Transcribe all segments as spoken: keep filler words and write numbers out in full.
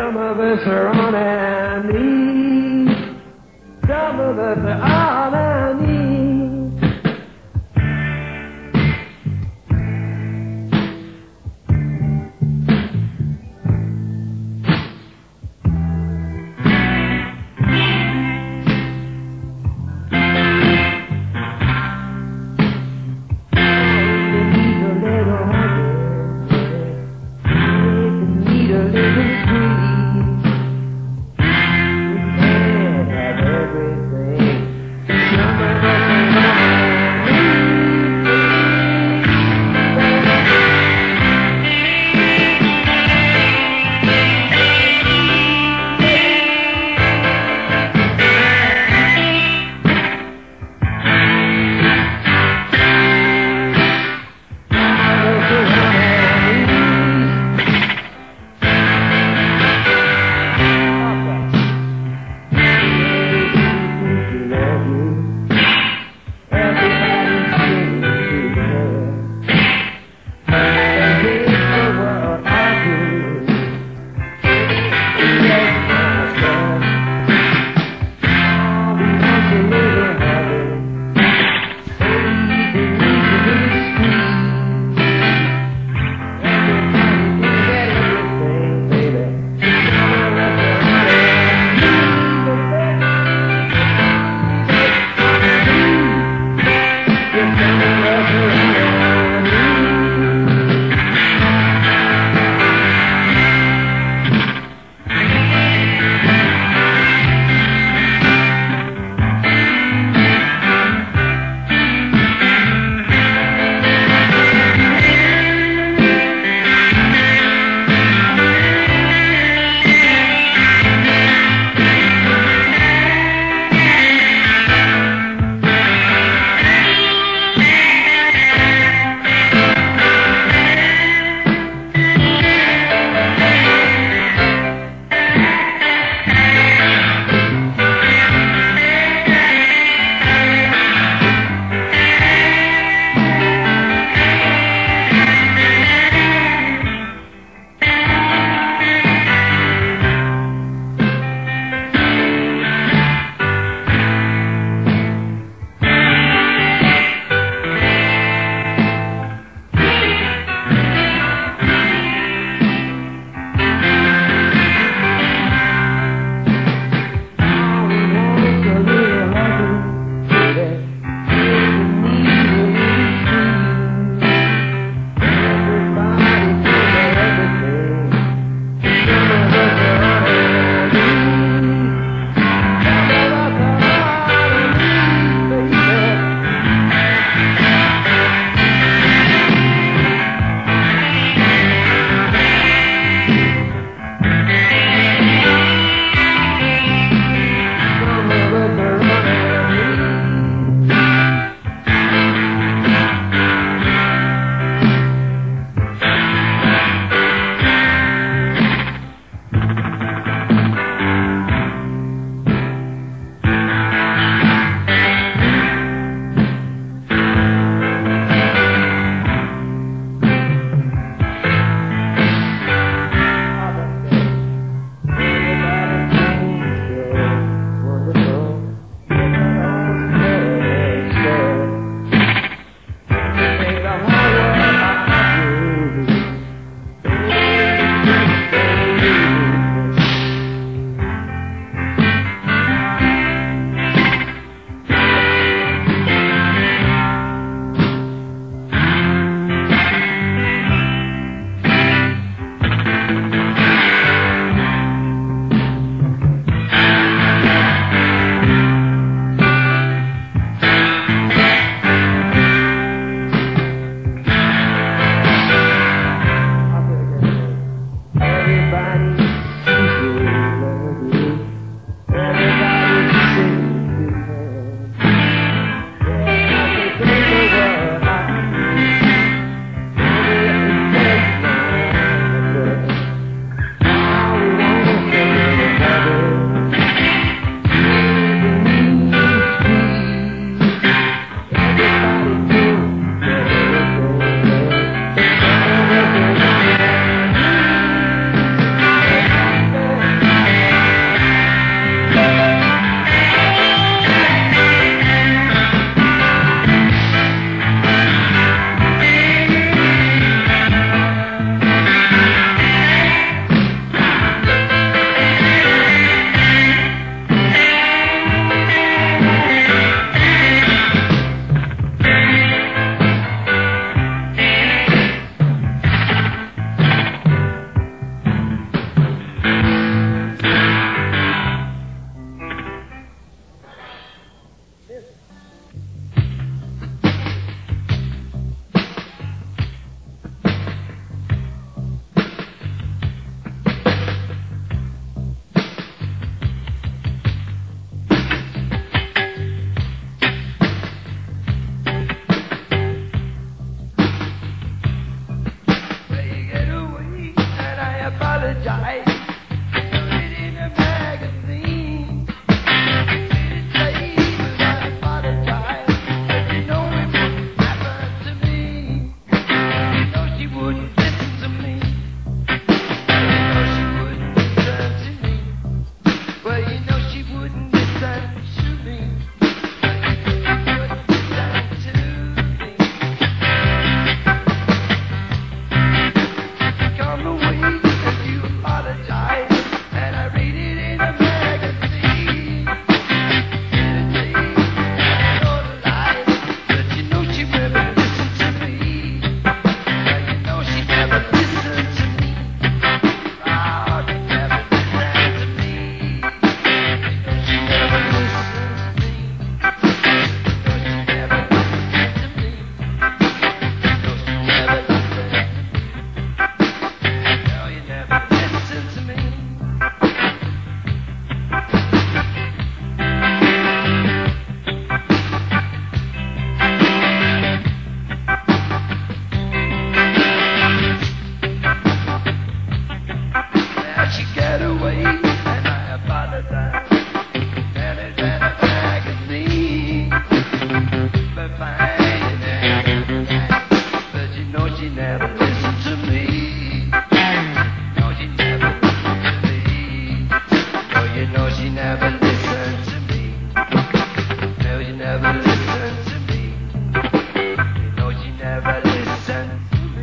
Some of us are on our knees. Some of us are on our knees. Some of No, she never listened to me. No, she never listened to me. No, she never listened to me.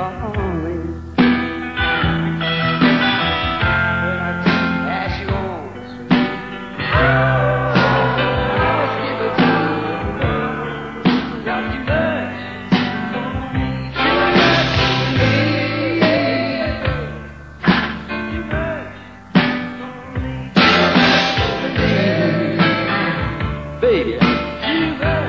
falling. But I just pass you on. Always give it to you. Not too much. Too much for me. Too much for me. Baby. Too much.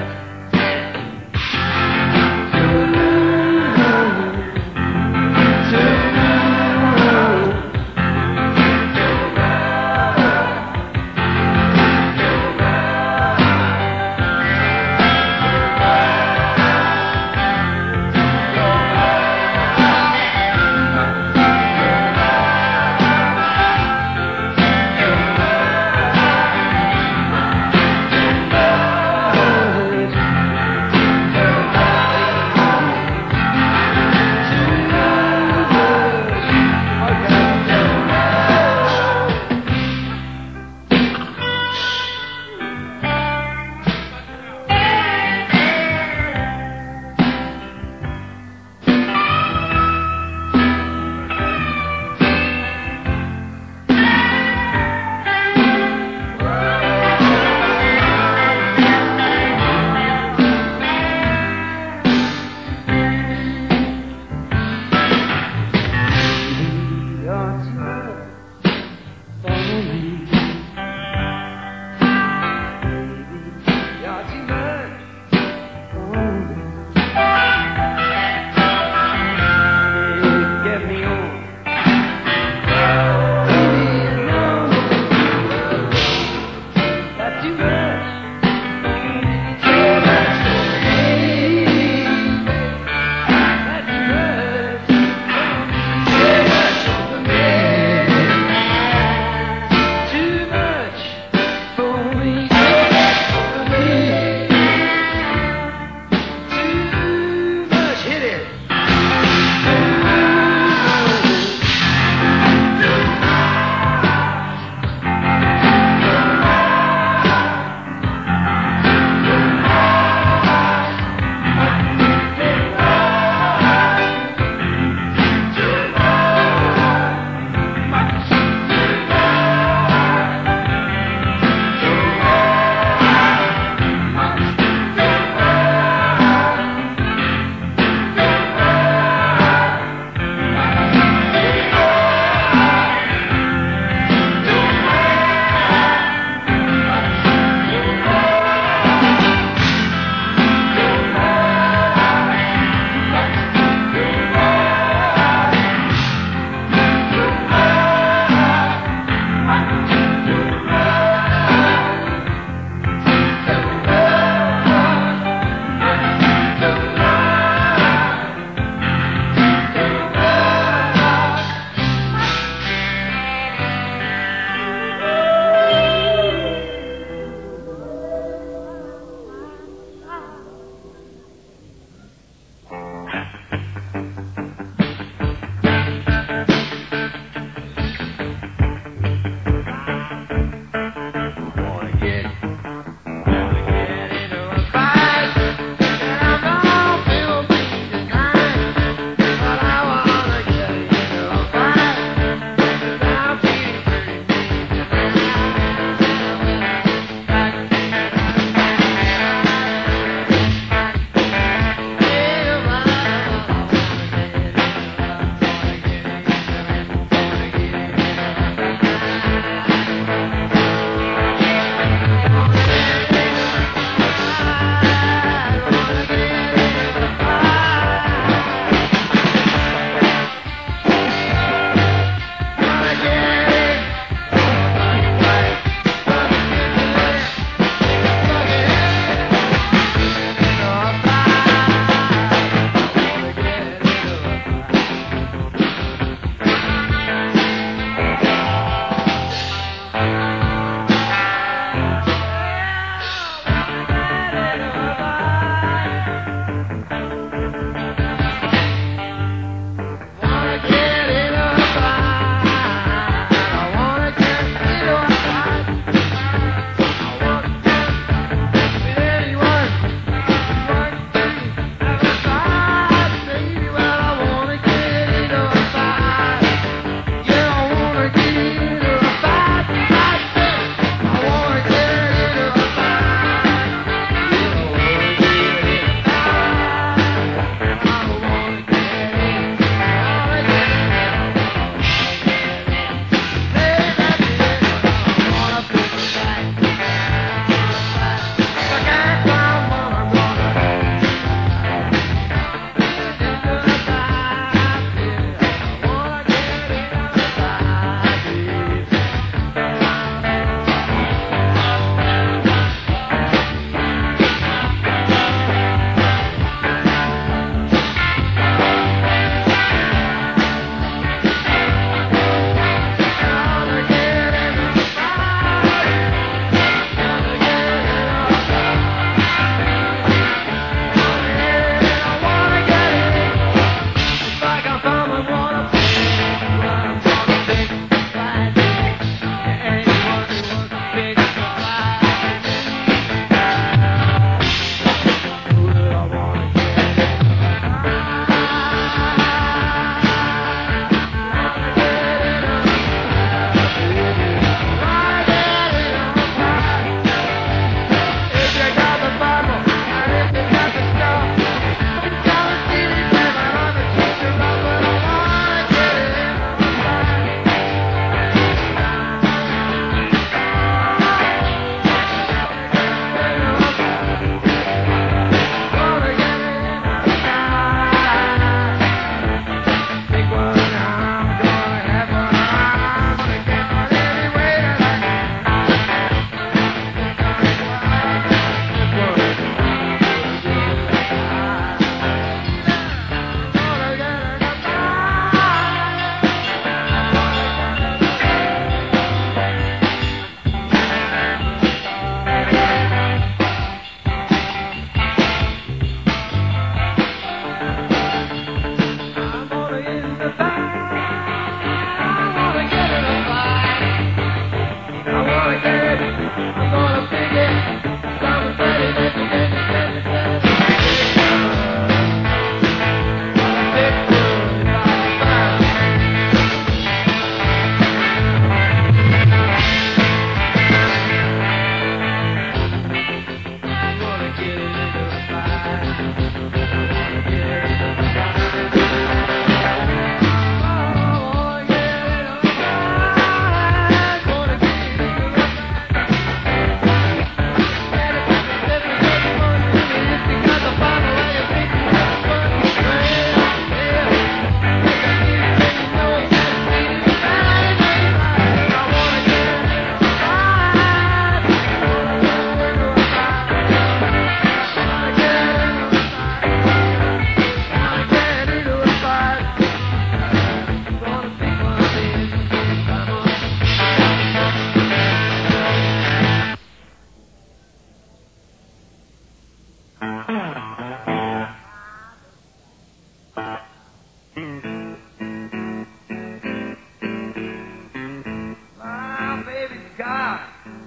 My baby's got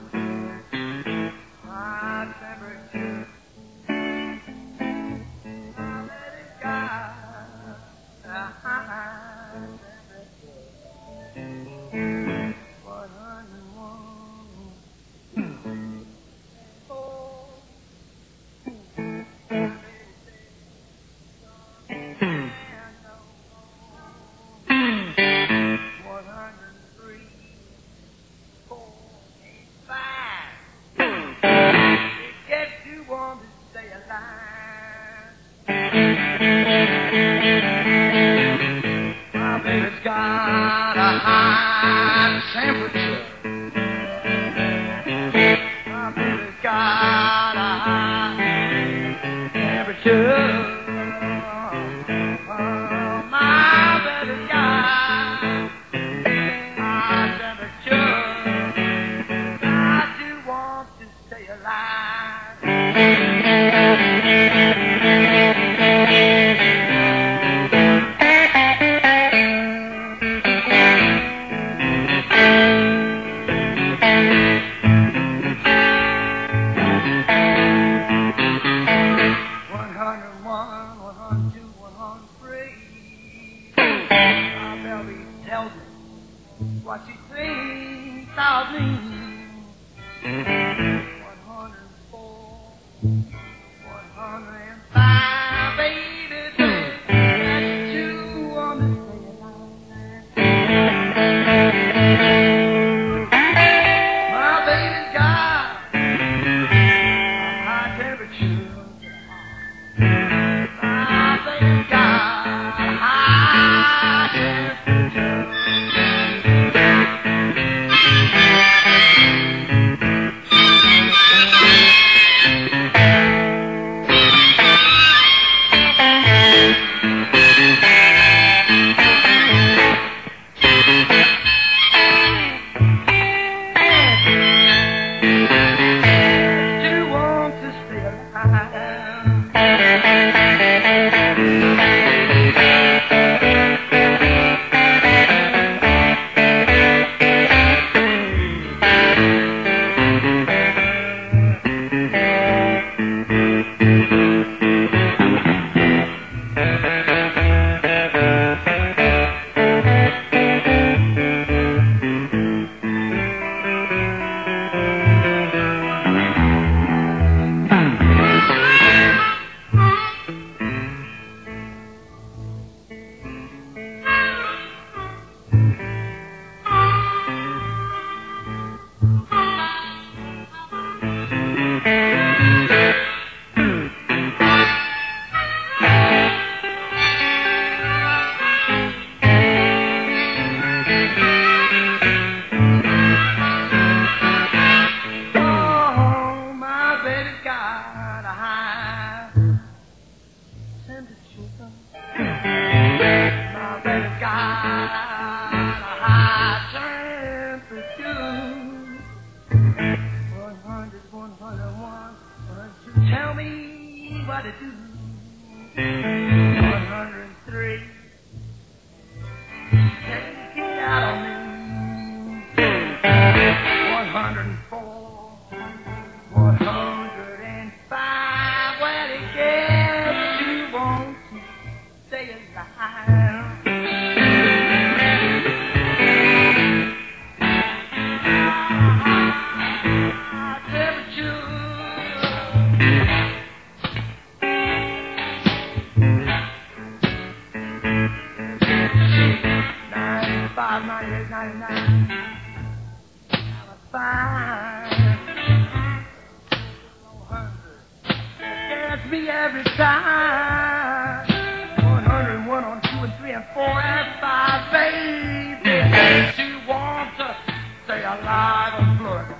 high temperature. My baby's got a high temperature. one hundred one. Oh. one hundred three. four, eight, five. It gets too warm to stay alive. My baby's got a high temperature. My baby's got a high temperature. Oh, my baby's got high temperature. I do want to stay alive. one hundred one, one hundred two, one hundred three. My belly tells me what she thinks of me. one hundred four, one hundred five, baby, that's too warm to stay alive. My baby's got a high temperature. My baby's got a high temperature. Do want to stay Oh, my baby's got a high temperature. My baby's got a high temperature. one hundred, one hundred one, one hundred two. Tell me what to do. one hundred three. Take it out on me. one hundred four. one hundred five, well, it gets you want to stay alive. High temperature. ninety-five, ninety-eight, ninety-nine. Fine. Gets me every time. one hundred one on two and three and four and five, baby. You want to stay alive and Florida.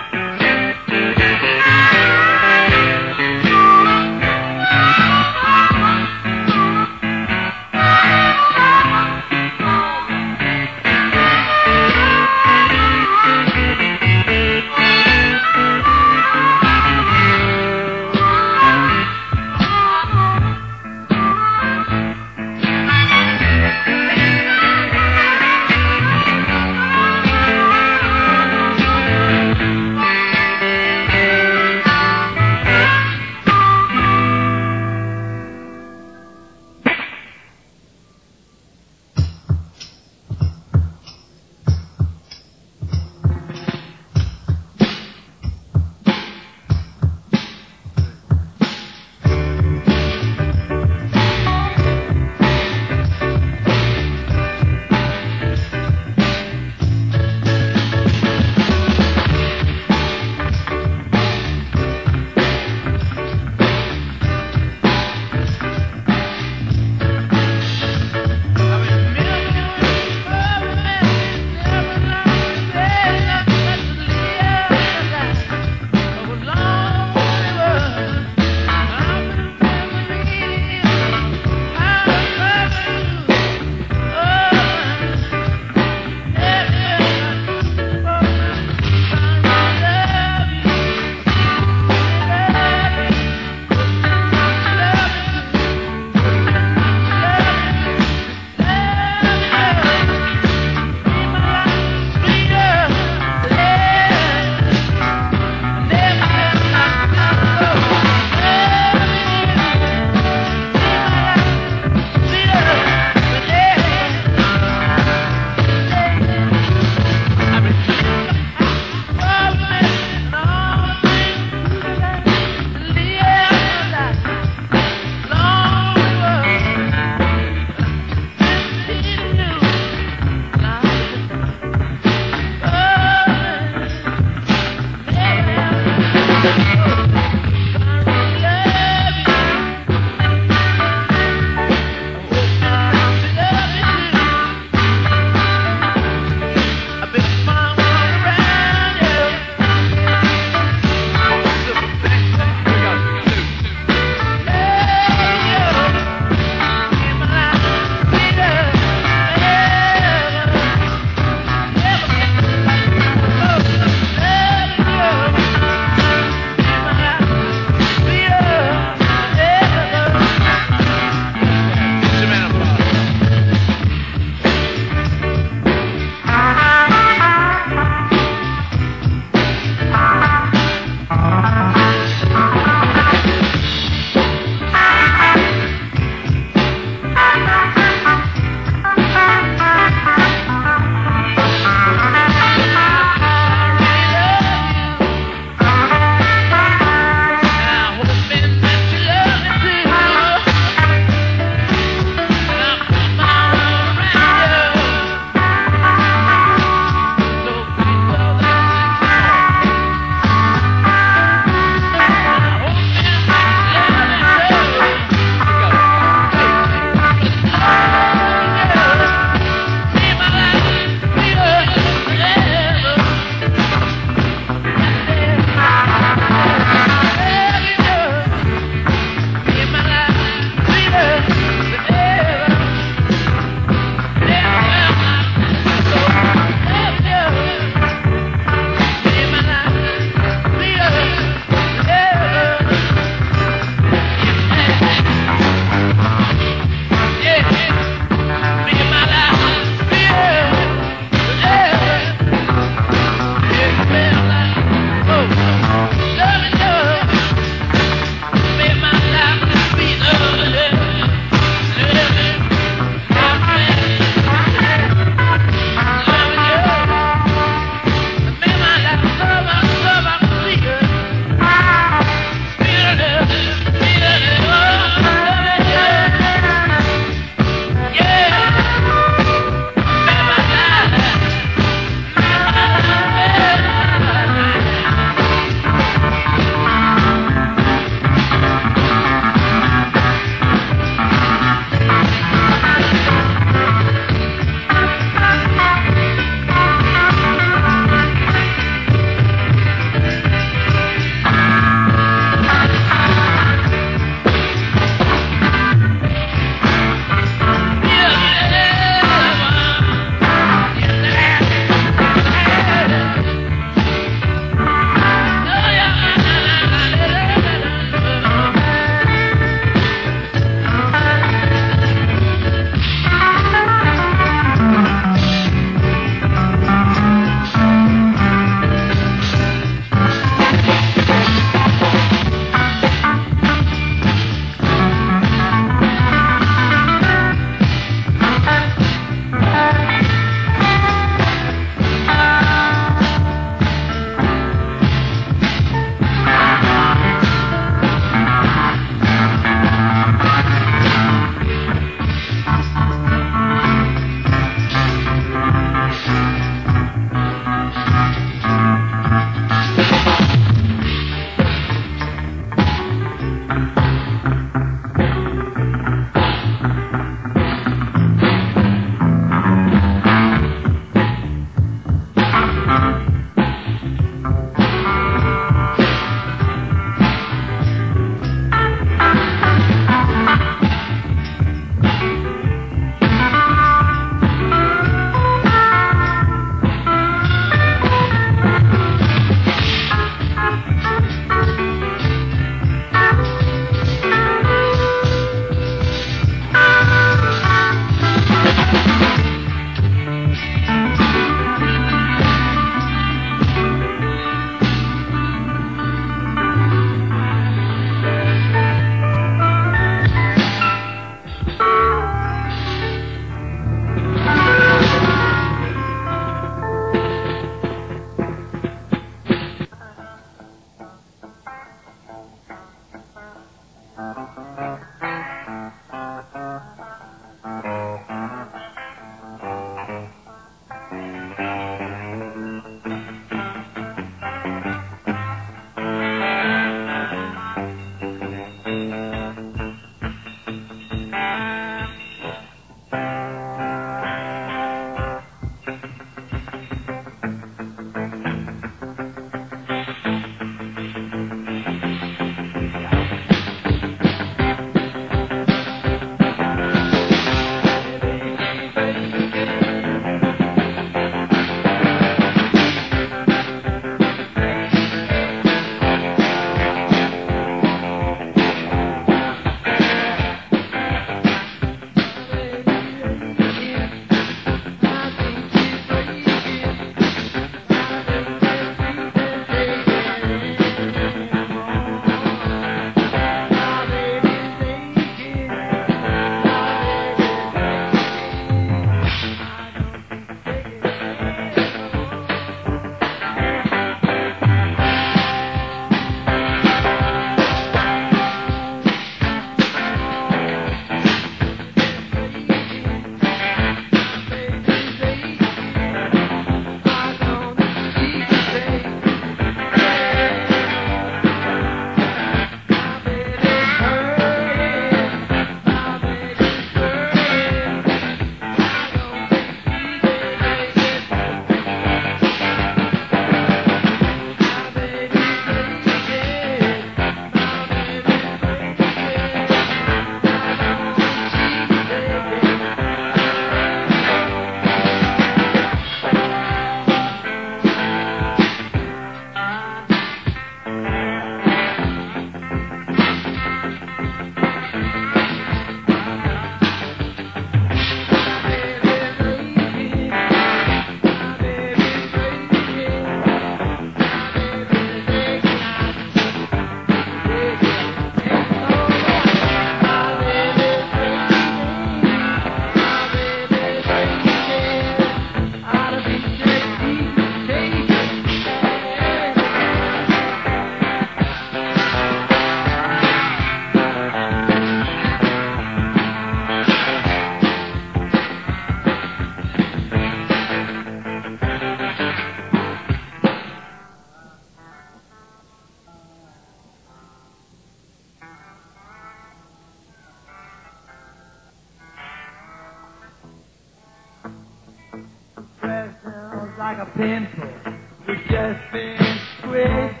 like a pencil was just being squeezed.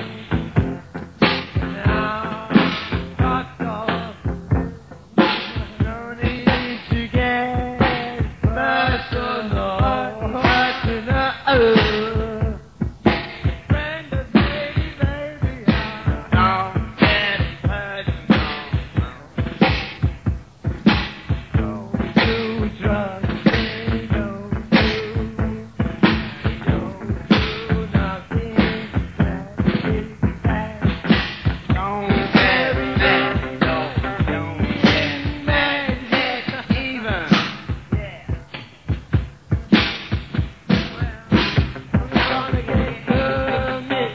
Now, doctor, no need to get personal, personal. Friend of baby, baby, I don't get personal. Don't do drugs, they don't do. Don't do nothing that bad. Don't marry me, don't, don't get mad yet even. Yeah. Well, I'm gonna get permit.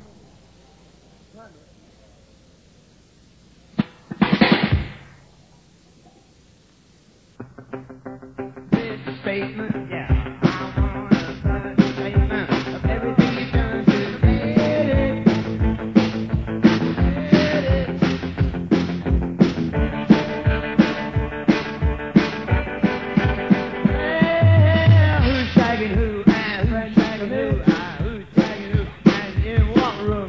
This statement, yeah. I want a statement of everything you've done to get it. Get it. Well, who's shagging who and who's shagging who and who's shagging who and in what room?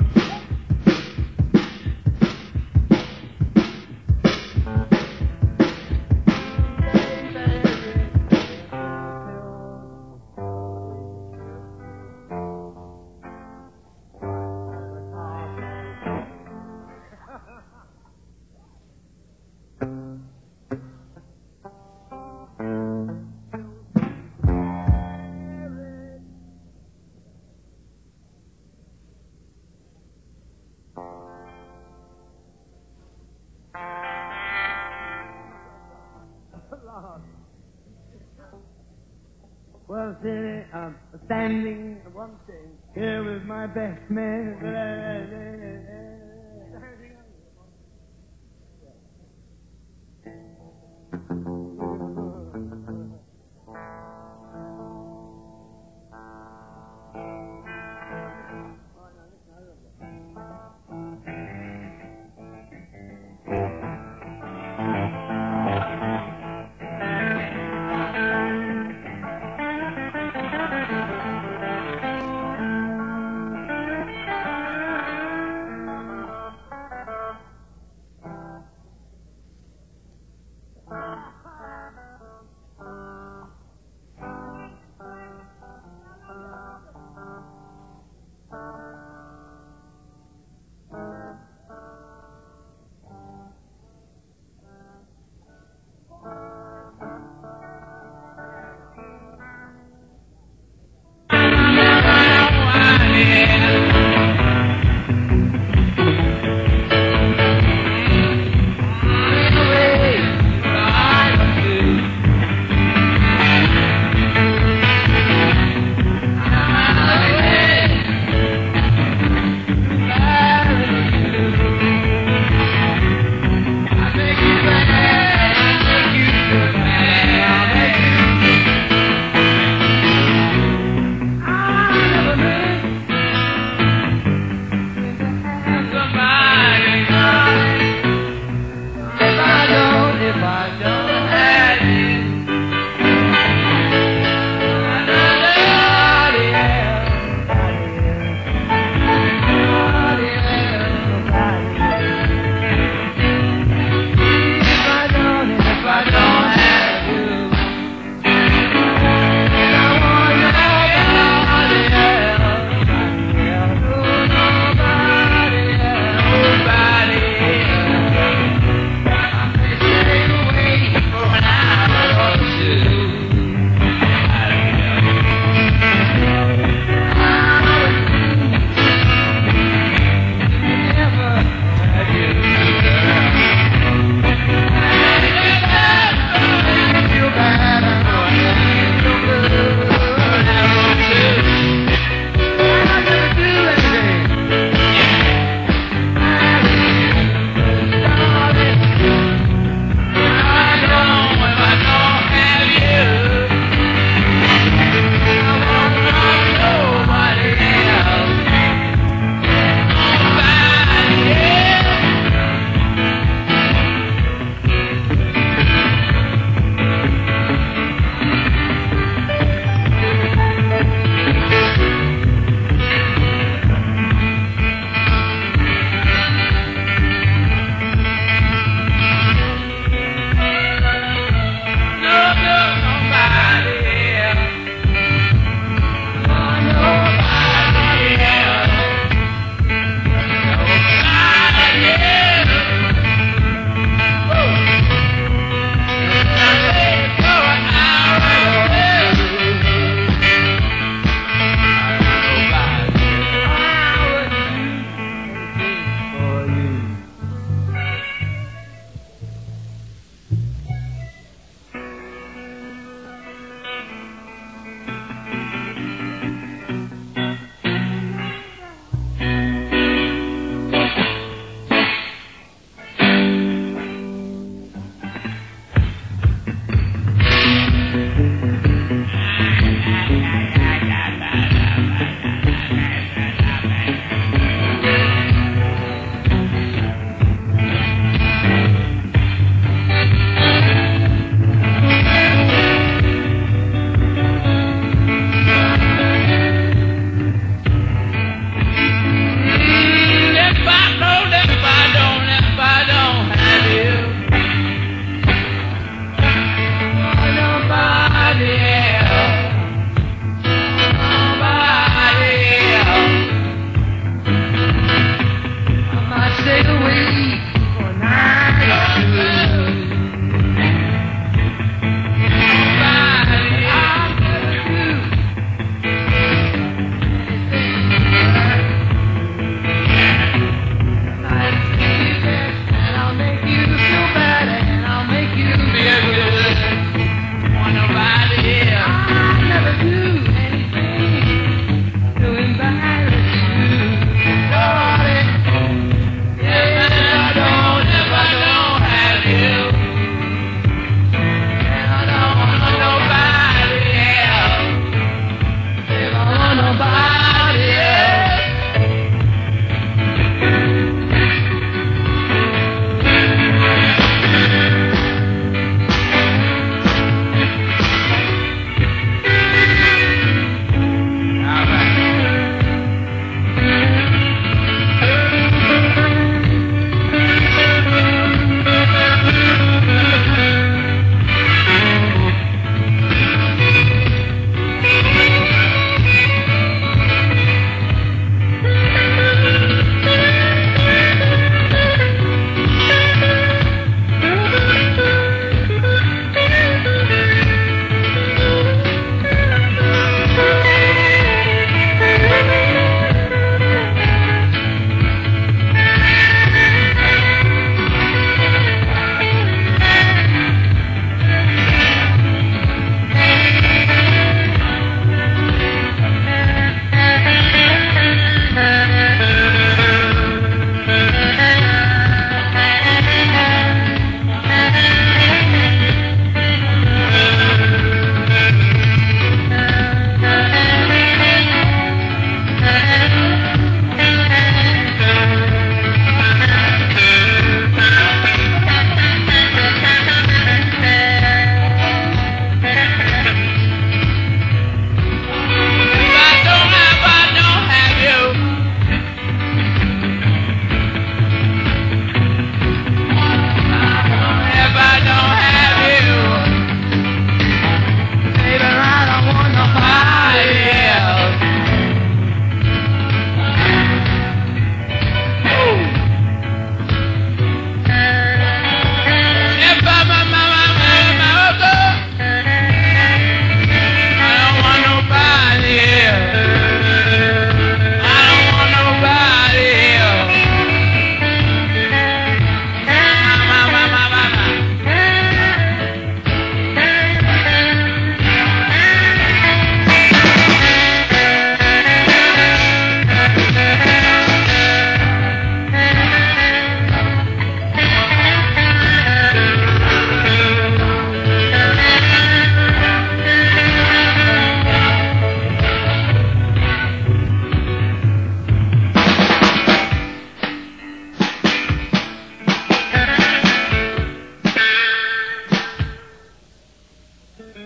Well, Silly, I'm standing one thing here with my best man.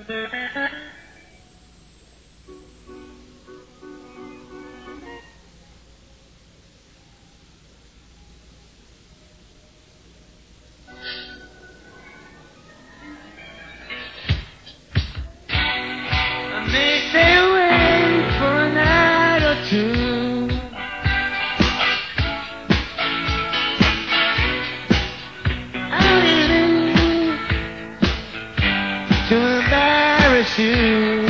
may stay away for a night or two. I didn't to embarrass you.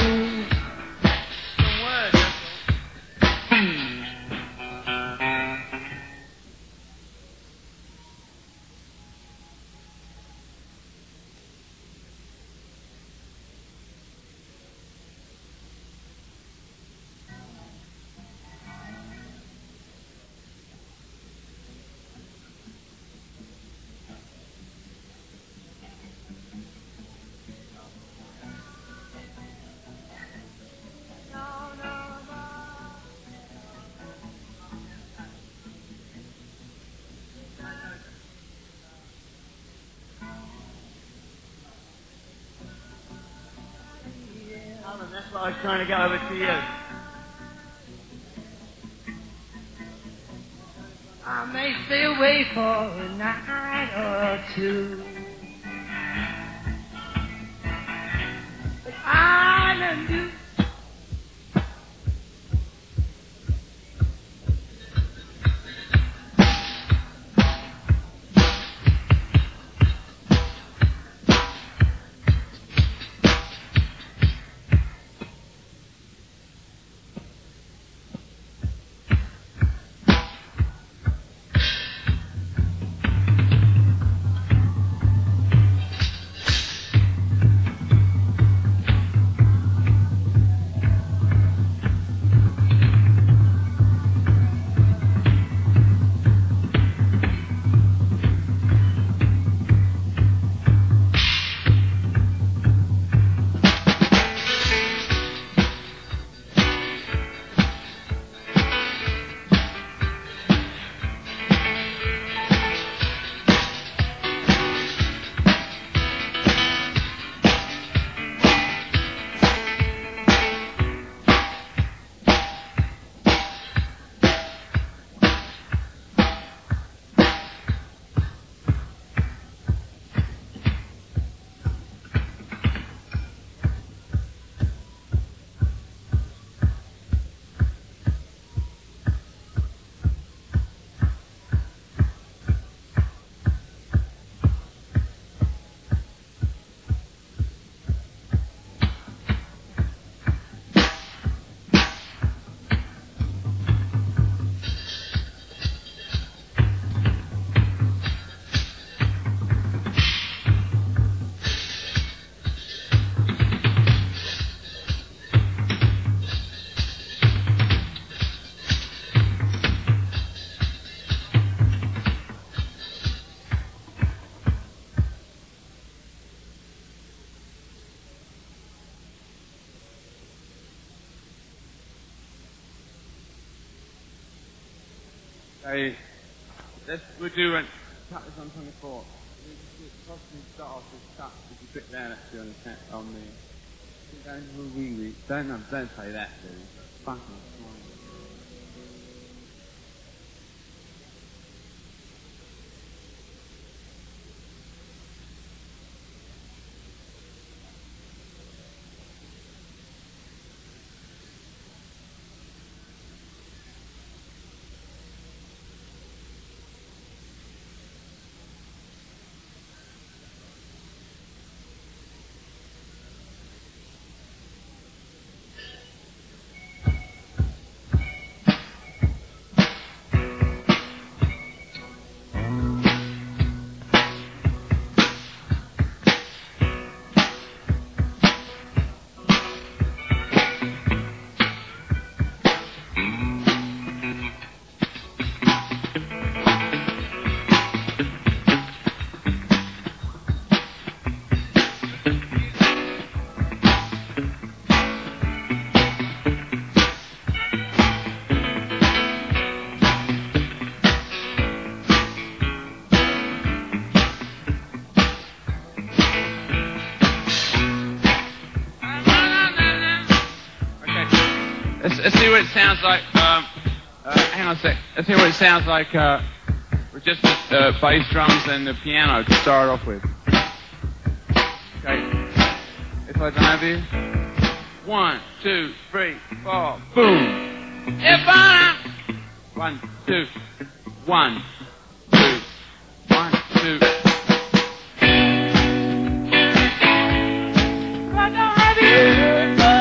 That's what I was trying to get over to you. I may stay away for a night or two, but I love you. Hey, let's, we'll do it. Cut this on twenty-four. We'll possibly start off with cut if you put down actually on the cat on the. Don't, don't, don't play that, dude. Fucking smile. Let's, let's see what it sounds like. Um, uh, hang on a sec. Let's see what it sounds like uh, with just the uh, bass drums and the piano to start off with. Okay. If I don't have you. One, two, three, four, boom. If I one, two, one, two, one, two. If I don't have you.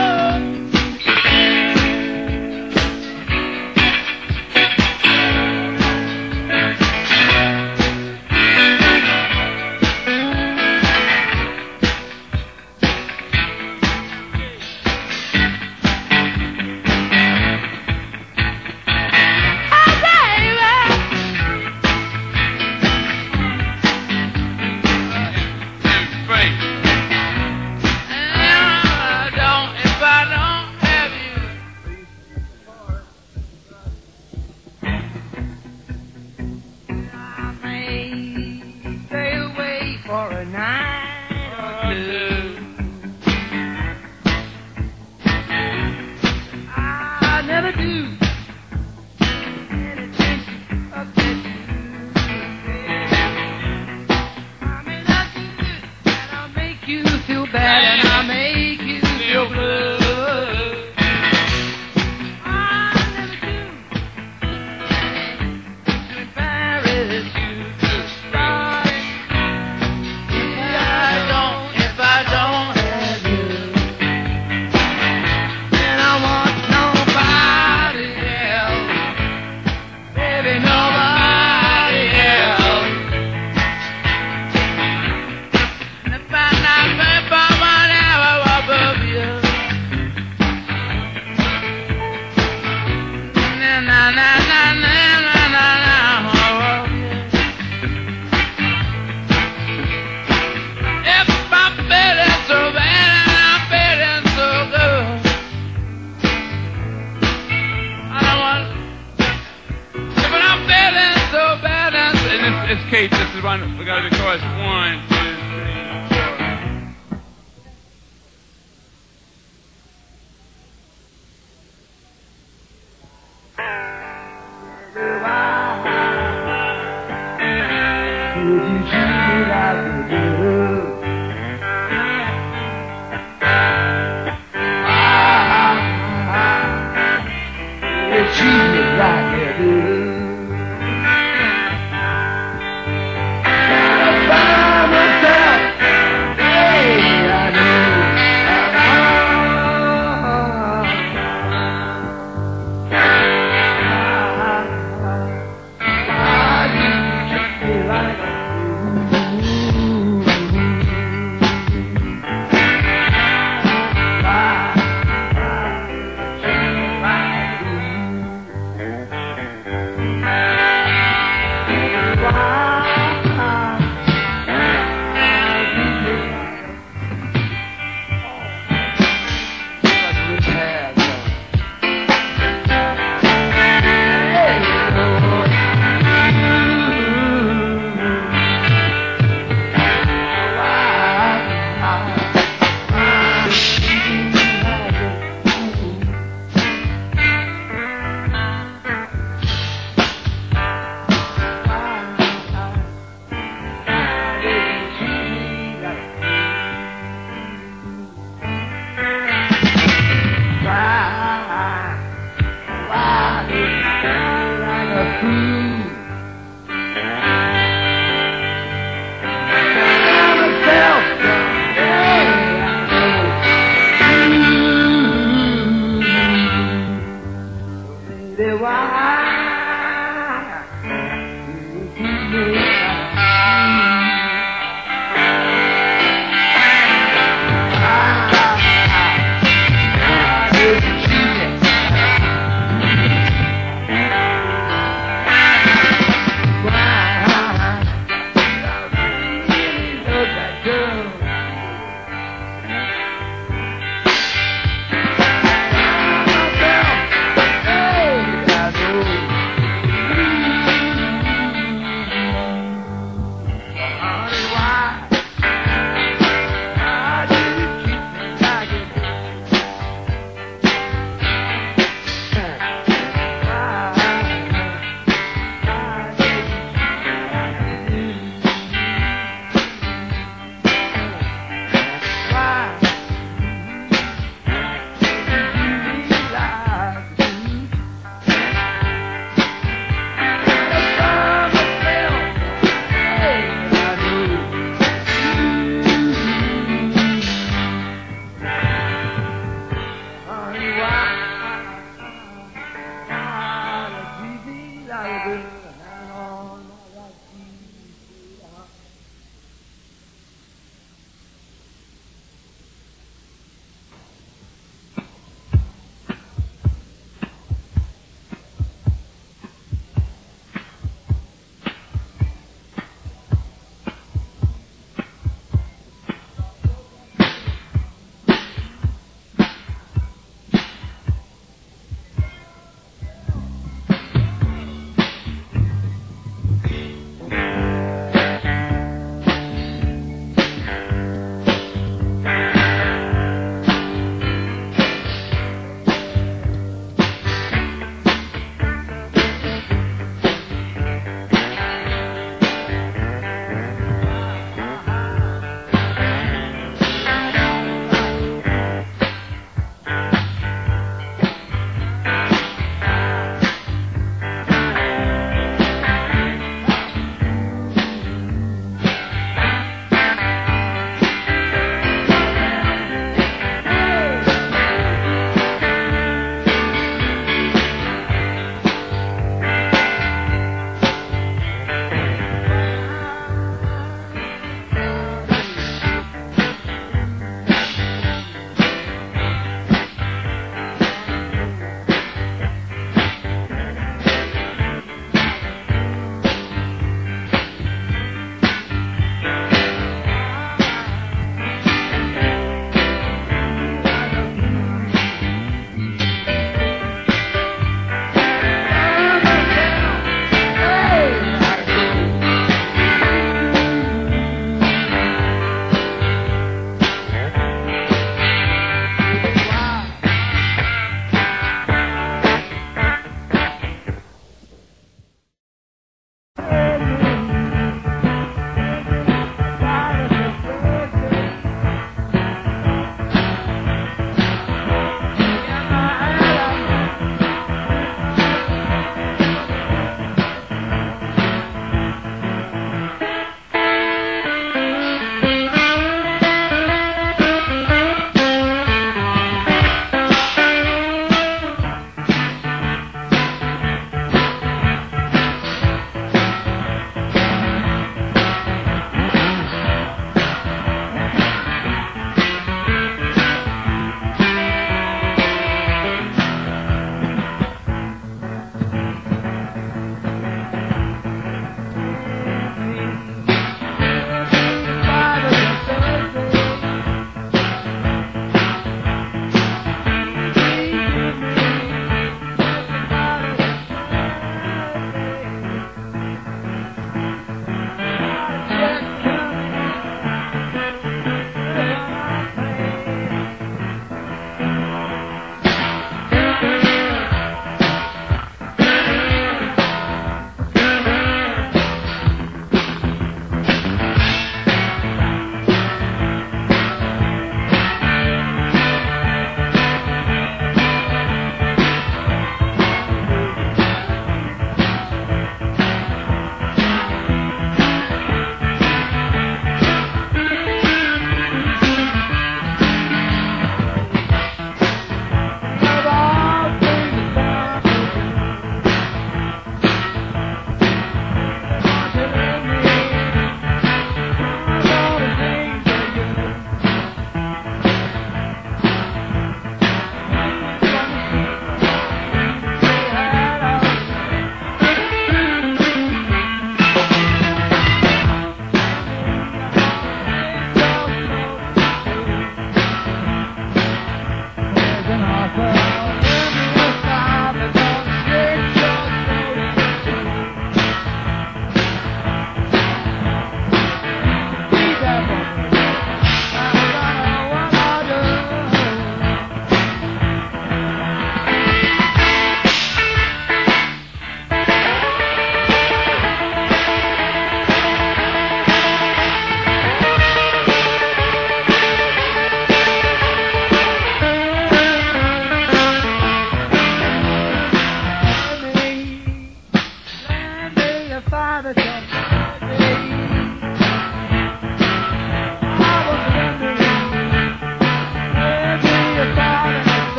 It's Keith, this is one, we gotta do chorus. One, two, three, four. Would you treat me like you do? You treat me like you do. Bye.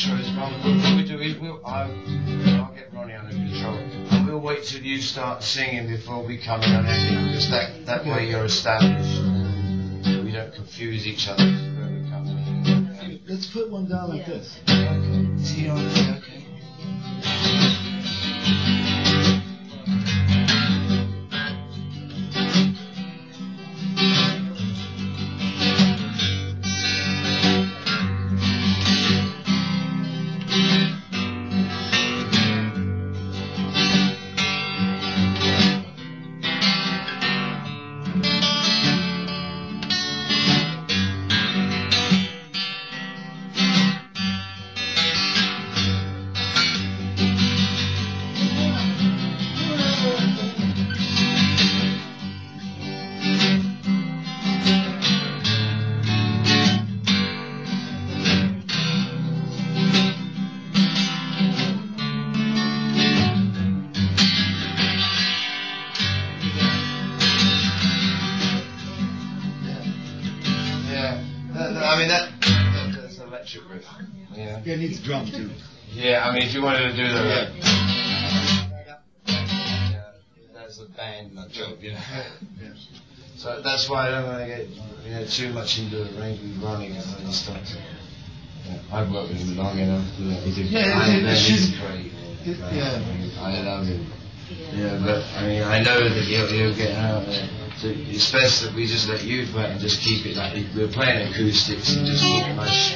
intro is wrong. What we'll do is we'll, I'll, I'll get Ronnie under control. And we'll wait till you start singing before we come in on anything, because that, that way you're established. And we don't confuse each other when we come in. Let's put one down like this. Okay. See, okay, okay. I mean, that, that that's an electric riff. Yeah. Yeah, it needs drum too. Yeah, I mean, if you wanted to do the. Yeah. Yeah, that's a band job, you know. Yeah. So that's why I don't want to get you know too much into the range with Ronnie and stuff. Yeah, I've worked with him long enough. You know, he's a Yeah, I it- it he's should- great. it- great. yeah. I, mean, I love him. Yeah, but I mean, I know that he'll, he'll get out there. So it's best that we just let you go out and just keep it like we're playing acoustics and just keep it nice.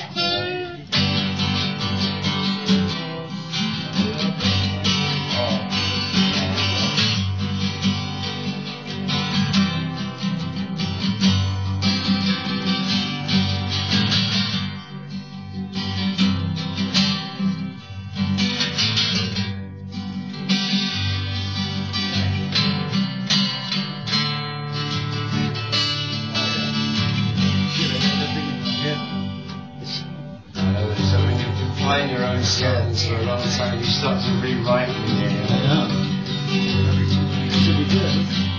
Playing your own songs for a long time, you start to rewrite them. Yeah. Yeah. It should be good.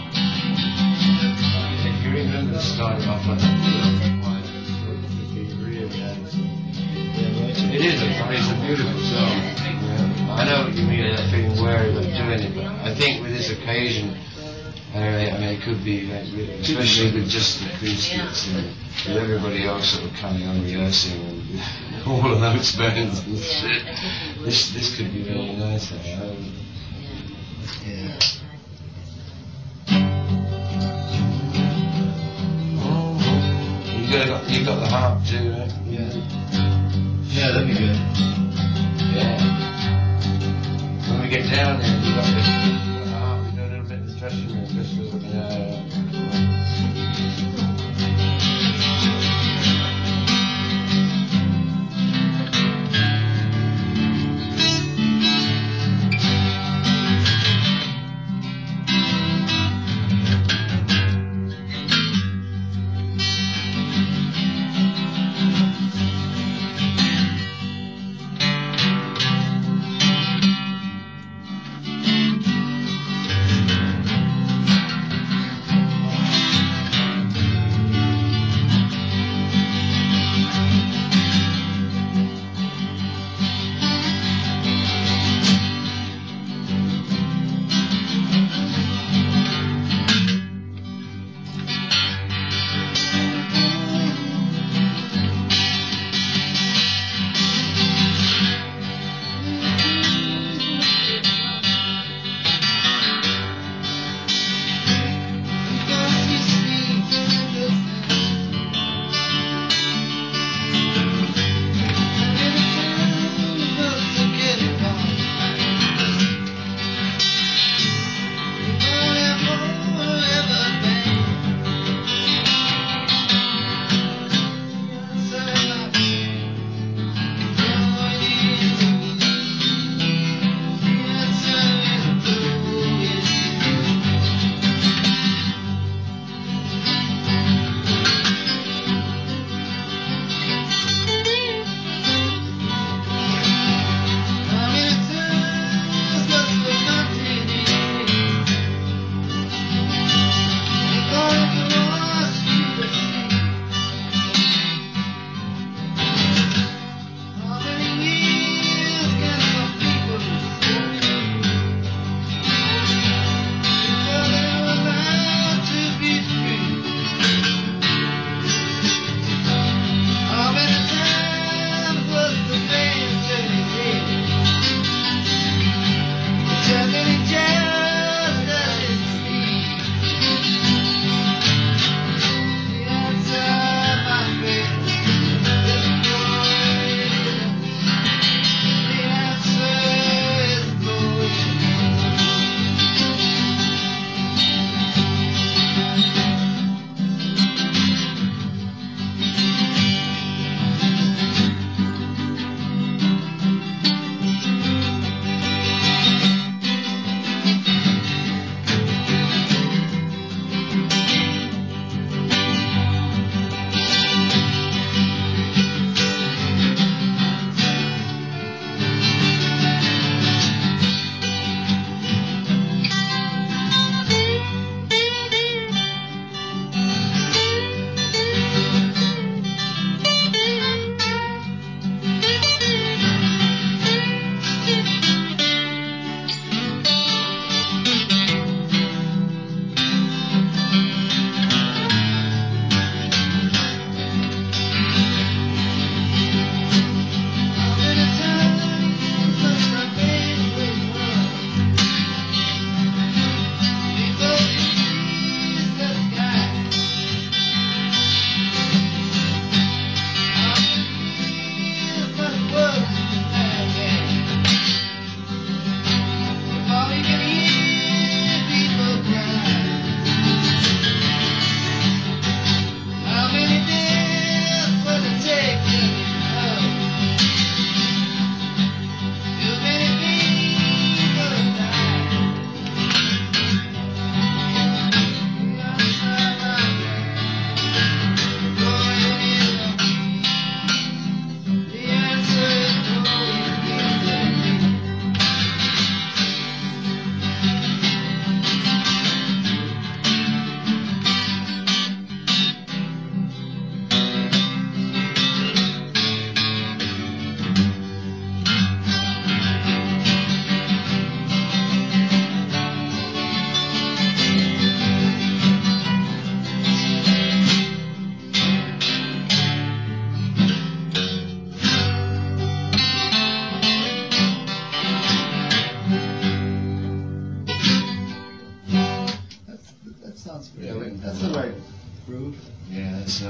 If you remember starting off like that, really nice. It is a, it's a beautiful song. Yeah. I know what you mean about feeling wary about doing it, but I think with this occasion, uh, I mean, it could be, like, especially with just the acoustics and with everybody else sort of coming on rehearsing and all of those bands and shit. This this could be really nice. Um, Yeah. you got you got the harp too, right? Yeah. Yeah, that'd be good. Yeah. When we get down there, you got the, the harp. We do a little bit of the dressing room, just with uh,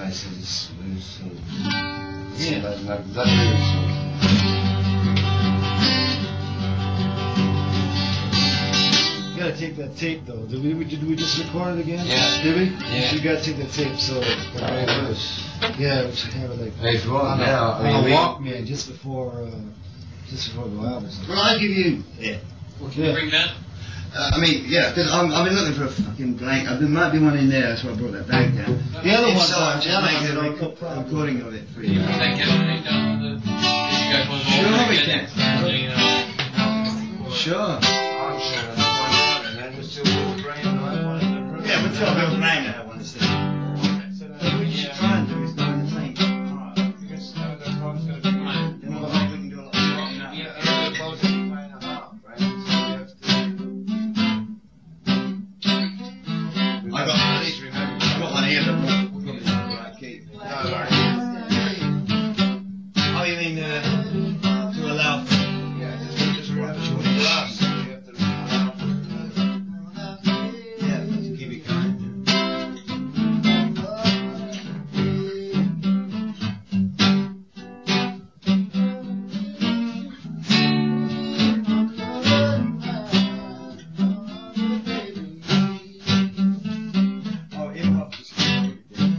guy said it's loose. So Yeah. That, that, that really You gotta take that tape though. Did we, did we just record it again? Yeah. Did we? Yeah. You gotta take that tape so. very loose. Yeah, we should have it like. Hey, if you want on a, now, I mean, on a we- Walkman just before, uh, just before the album. Well, I'll give you. Yeah. Yeah. Bring that. Uh, I mean, yeah, because I've been looking for a fucking blank. Uh, there might be one in there, that's why I brought that bag down. The other If one's so, on- I'm the just other making one's a on record- the top. recording of it for You you. can take everything down to the. Did you go for the Sure, walk we again? can. You know. Sure. I'm sure that's one out, and then we're still with the brain and I wanted to prove Yeah, we'll tell Bill Graham that I want to see. So What we should try and do is go in the same. Alright, because uh, the phone's gonna be mine. You know, like we can do a lot of rock now. Yeah, the phone's gonna be mine and a half, right? So we have to. I got at least remember. I got one here that will We'll probably get it. be right key. No, right. Oh, you mean uh, to allow for. Yeah, just, just remember to put the glass. You have to allow for Yeah, to keep it going. Oh, hip hop is good.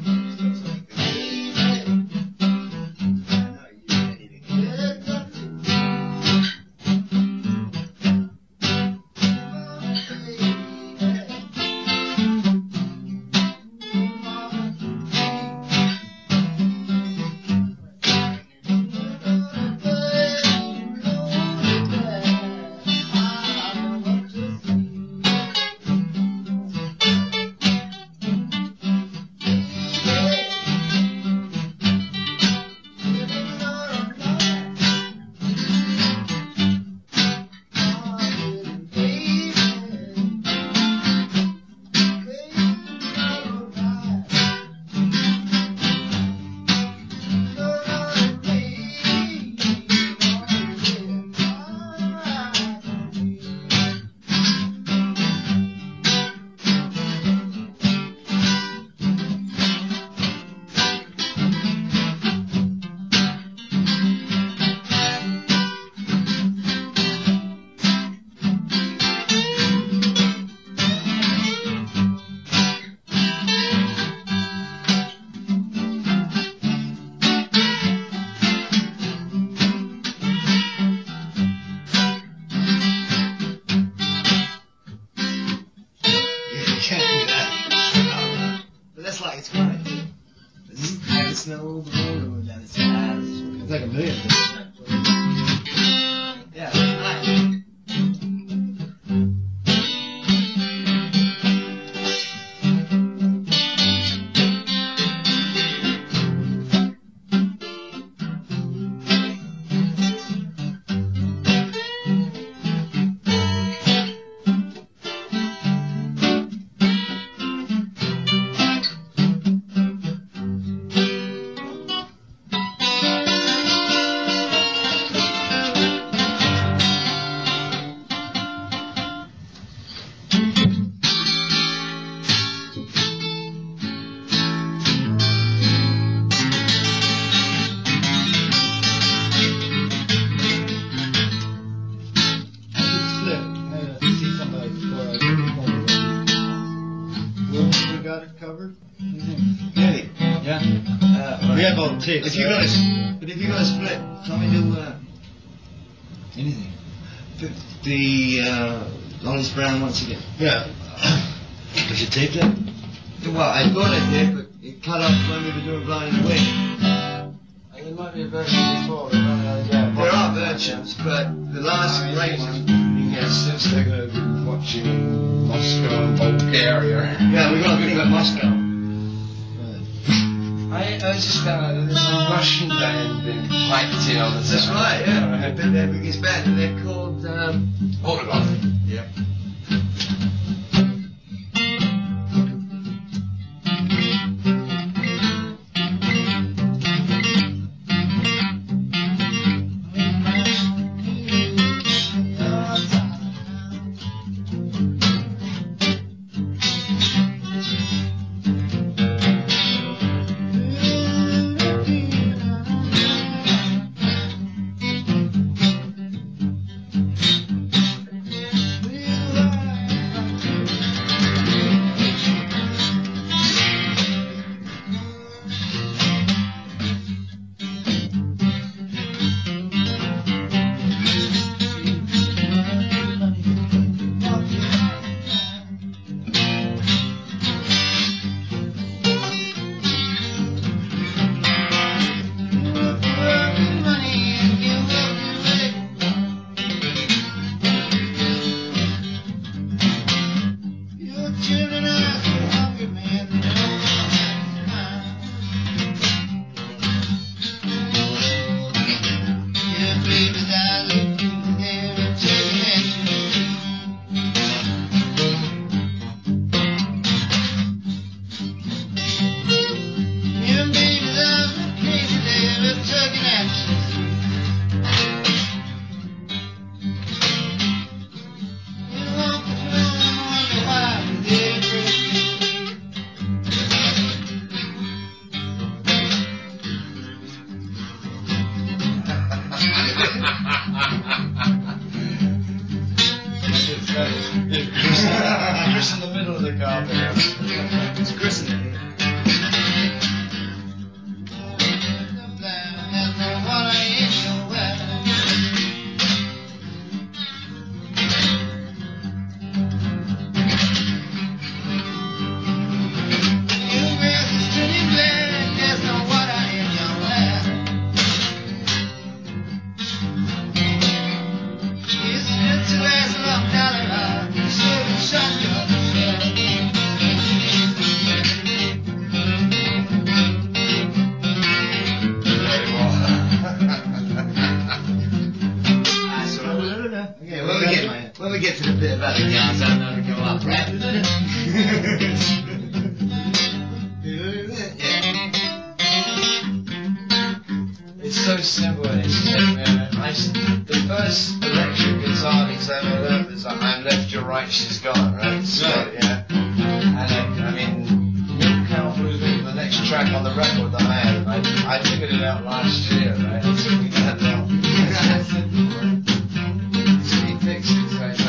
You can't do that. But that's like it's funny. This is kind of snow, the road, and it's high. It's like a million. Yeah, that's nice. Flip. I see somebody before I we got it covered. Really? Yeah. Uh, We have all the tapes. If you right? got a, s- but if you got a split, can we do uh, anything. the, the uh, Hollis Brown once again? Yeah. Did you tape that? Well, I thought I did, but it cut off when we were doing Blind in the Wind. There might be a version before, but not out yet. There are versions, but the last great one. Yes, since they're going to be watching Moscow and Bulgaria. Yeah, we're going to think about Moscow. I, I just found out that there's a Russian band being piped in on the That's sound. right, yeah. They've been their biggest band, and they're called. Um, Autograph. Yep. Chris in the middle of the carpet. It's Chris in the middle. When we get to the bit about the guns, I know to go up rap. It's so simple and it's uh, I, the first electric guitar mix I ever learned was like, I'm left, you're right, she's gone, right? So, yeah. And uh, I mean, Milk Cow was the next track on the record that I had. I, I figured it out last year, right? It took me that long. Speed picks it, so, so.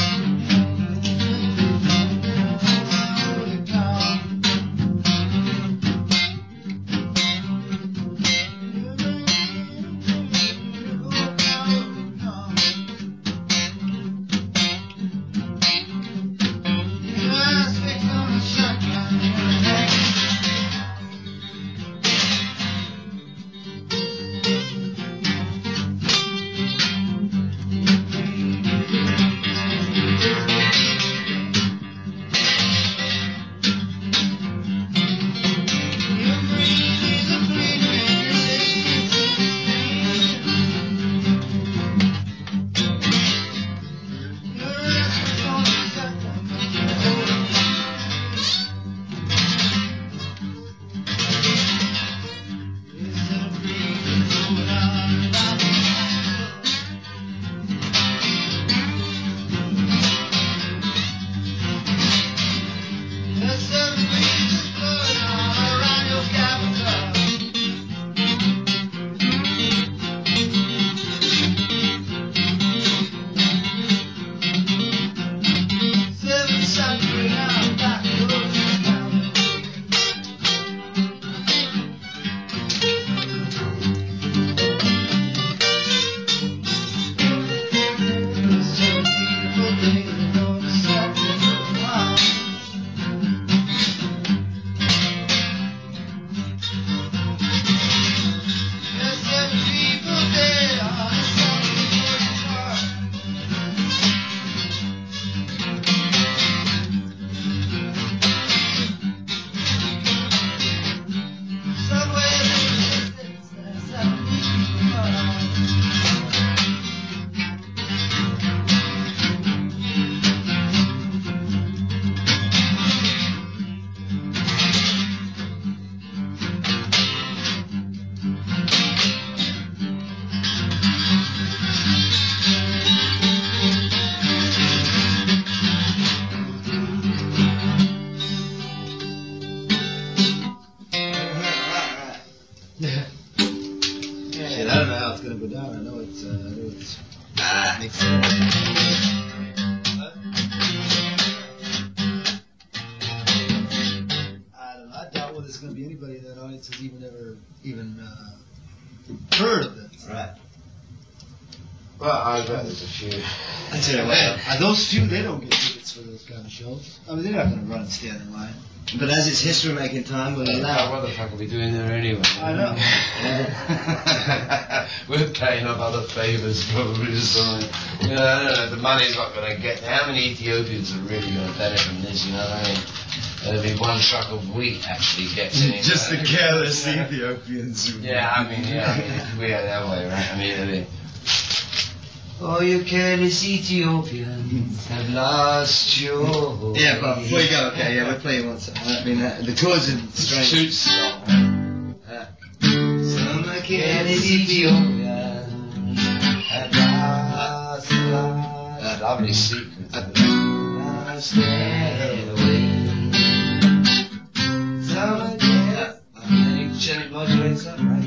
Has even ever even uh, heard of it. Right. Well, I bet there's a few. I tell you what, uh, those few, they don't get tickets for those kind of shows. I mean, they're not going to run and stand in line. But as it's history-making time, we'll Now, allow. what the fuck are we doing there anyway? I know. We're paying off other favours probably or something. You know, I don't know, the money's not going to get. How many Ethiopians are really going to benefit from this, you know what I mean? There'll be one truck of wheat actually gets in. Just the careless Ethiopians. Who Yeah, I mean, yeah, I mean, it's weird that way, right? I mean, I mean, oh, you careless Ethiopians have lost your. Yeah, but before you go, okay, yeah, we're playing one song. I mean, uh, the chords are strange. Shoot song. Uh, Some careless Ethiopians have lost your. Uh, lovely secret. Lost their way. Some careless. And then you can modulate that, right?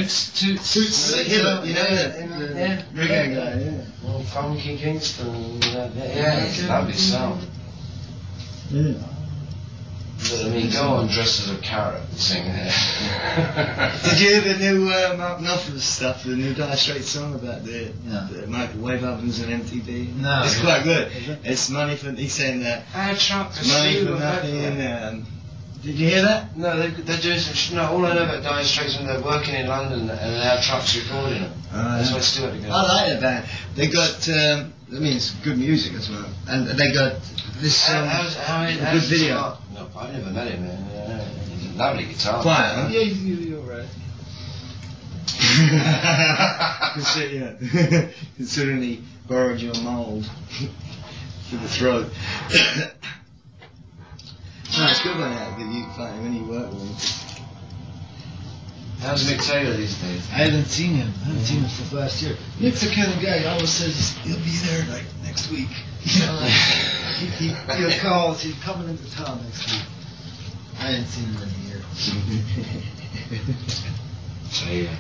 Toots, Toots. Suits the Hibbert, you know that? Yeah. Reggae guy, yeah. Well, Funky Kingston. Uh, yeah, it's a lovely song. Yeah. But, I mean, go on dressed as a carrot and sing there. Did you hear the new uh, Mark Knopfler stuff, the new Dire Straits song about the, No. the microwave ovens and M T V? No. It's quite good. Is it? It's money for, he's saying that, Our truck to money steal for a nothing. back- Um, did you hear that? No, they, they're doing some. Sh- no, all I know about Dire Straits when they're working in London and they have trucks recording them. Oh, That's yeah. why Stuart to go. I like that band. They got, um, I mean, it's good music as well. And they got this How, um, how's, how, a how's good video. Mark- No, I've never met him. Uh, he's a lovely guitar. Quiet, huh? Yeah, you, you're right. Consider- yeah. Considering he borrowed your mould to the throat. No, it's good when that, you find when you work with him. How's Mick Taylor these days? I haven't seen him. I haven't seen him since last year. Nick's the kind of guy who always says he'll be there like next week. he, he, he'll call, he's coming into town next week. I haven't seen him in a year. Taylor.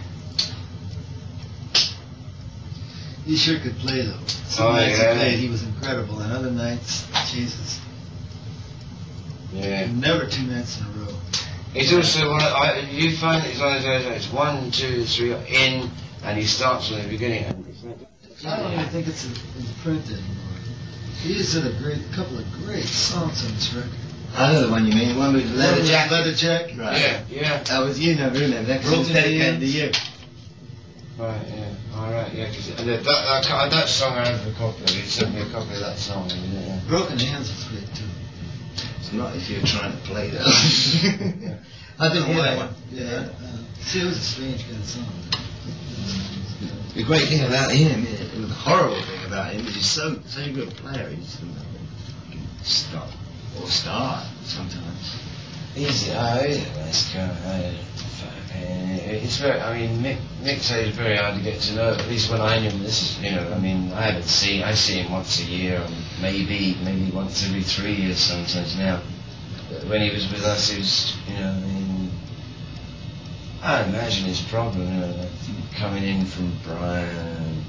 He sure could play though. Some Oh, nights yeah. he played, he was incredible, and other nights, Jesus, Yeah. never two nights in a row. It's also one of, I, you find it's one of those, it's one, two, three, in, and he starts from the beginning. And it's like, I don't even think it's in, in print anymore. He's did a great, couple of great songs on this record. I know the one you mean, one with leather jacket. Leather Jack. Right. yeah, yeah. That was you, never remember that, 'cause it was Broken dedicated to Hands. you. Right, yeah. Alright, yeah, because that, that, that, that song I have a copy of. He sent me a copy of that song. Yeah. Broken Hands was great too. It's not if you're trying to play that. I didn't hear why. that one. Yeah. Uh, see, it was a strange kind of song. The great thing about him, and the horrible thing about him, is he's so such a good player. He just doesn't stop or start sometimes. Easy, oh, he's a nice guy. I, fucking- it's very, I mean, Mick, Mick Taylor is very hard to get to know, at least when I knew him. This is, you know, I mean, I haven't seen, I see him once a year, and maybe, maybe once every three years sometimes now. But when he was with us, he was, you know, I mean, I imagine his problem, you know, like coming in from Brian,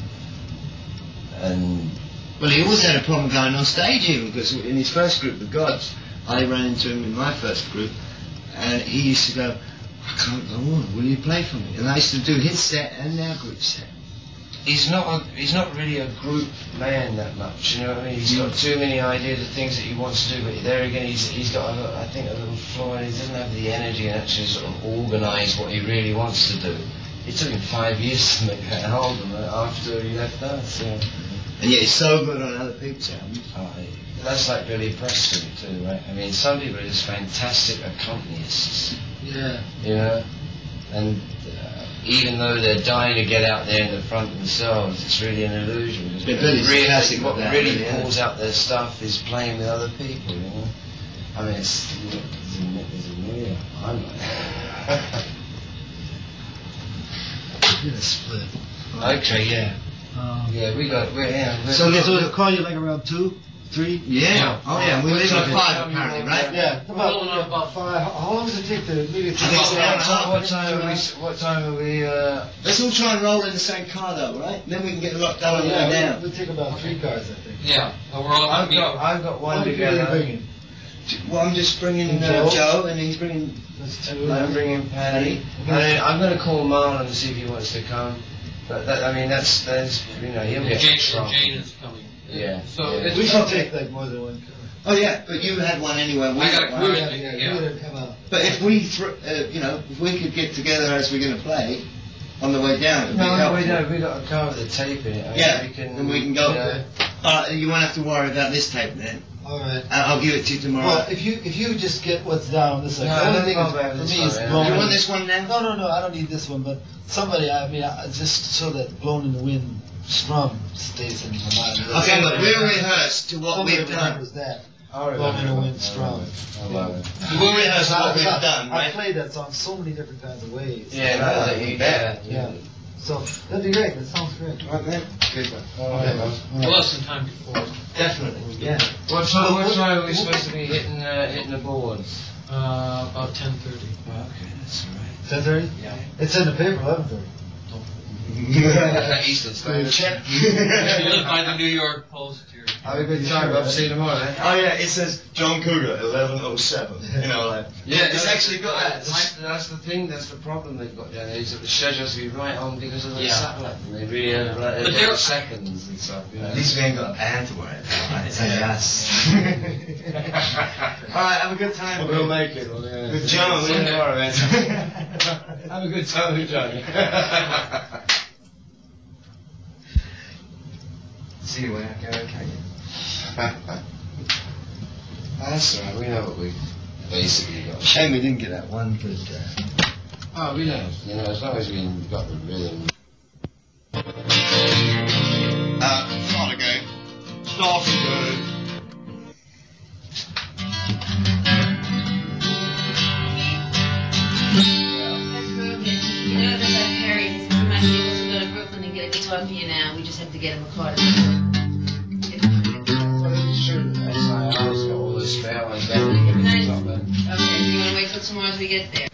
and Well, he always had a problem going on stage even, because in his first group, the Gods, I ran into him in my first group, and he used to go, I can't go on, will you play for me? And I used to do his set and their group set. he's not a, he's not really a group man that much, you know what I mean? He's got too many ideas of things that he wants to do, but there again, he's he's got, a, little- I think, a little flaw, and he doesn't have the energy and actually sort of organise what he really wants to do. It took him five years to make that album after he left us. Yeah. And yet he's so good on other people's albums. Oh, that's like Billy Preston too, right? I mean, some people are just fantastic accompanists, Yeah. you know, and uh, even though they're dying to get out there in the front themselves, it's really an illusion. Because Yeah, Billy's really, classic what with that, really yeah. pulls out their stuff is playing with other people, you know. I mean, it's, you know, it's a, mi- it's a million. I'm like, We did a split. okay, yeah, Um, yeah, we got, we're, yeah. We're, So, so they'll call you like around two, three? Yeah. Oh yeah, we We're leave at talking- five apparently, right? Yeah. About, about five. How, how long does it take to maybe I think it's an hour and a half. What time are we, what time are we, uh, Let's all try and roll in the same car though, right? Then we can get a lot done on the way Yeah, down. we take about three cars, I think. Yeah, well, we're all I've going got, I've got How one many people are you together. bringing? Well, I'm just bringing uh, Joe? Joe, and he's bringing. That's two. I'm bringing Paddy. And then I'm going to call Marlon and see if he wants to come. But that, I mean, that's, that's, you know, he'll get Jane, trouble. Jane is coming. Yeah, So yeah. it's We should take like more than one car. Oh yeah, but you had one anyway. We I got had a one. crew. Yeah, Yeah, yeah, yeah. you would have come out. But if we, thr uh, you know, if we could get together as we're going to play on the way down, it'd be No, no, we helpful. don't. We got a car with a tape in it. I mean, Yeah, we can, and we can go. You know, Uh, you won't have to worry about this tape then. All right. I- I'll give it to you tomorrow. Well, if you if you just get what's down on this side, No, the only no thing is, problem, for this me one, is yeah. blowing. Do you want this one now? No, no, no. I don't need this one, but somebody. I mean, I, just so that "Blown in the Wind" strum stays in my mind. Okay, look, we'll rehearse to what Somebody we've done. remembers that. I'll Blown in the remember. Wind strong. I love it. We'll rehearse what I- we've I- done, I right? played that song so many different kinds of ways. Yeah, no, that you bet. Yeah. So that'd be great. That sounds great. Right, man. Good. All right, man. We'll have some time before. Definitely. Yeah. What time, what time are we supposed to be hitting, uh, hitting the boards? Uh, about ten thirty. Oh, okay, that's all right. ten thirty? Yeah. It's in the paper, eleven thirty. Eastern Standard. Check. If you live by the New York Post, you're... Have a good time. I'll see you tomorrow then. Oh yeah, it says John Cougar, eleven oh seven. You know, like. Yeah, it's actually got that. That's, that's the thing. That's the problem they've got down there. Is that the schedule has to be right on because of the Yeah. satellite. And they really have like, But they're- seconds and stuff. You know. At least we ain't got a band to worry about. Right? It's a yes. Alright, have a good time. We'll make it. Well, yeah. With John, See you yeah. tomorrow, man. Have a good time with John. See you when I go, okay? That's alright, we know what we basically got. Shame we didn't get that one good. Uh, Oh, we know. You know, as long as we got the rhythm. uh, start again. Start again. You know that that Harry is too much. He wants to go to Brooklyn and get a guitar for you now. We just have to get him a card. Well, it's true. That's why I always got all this spare and then we can Nice. top then. Okay, so you want to wait till tomorrow as we get there?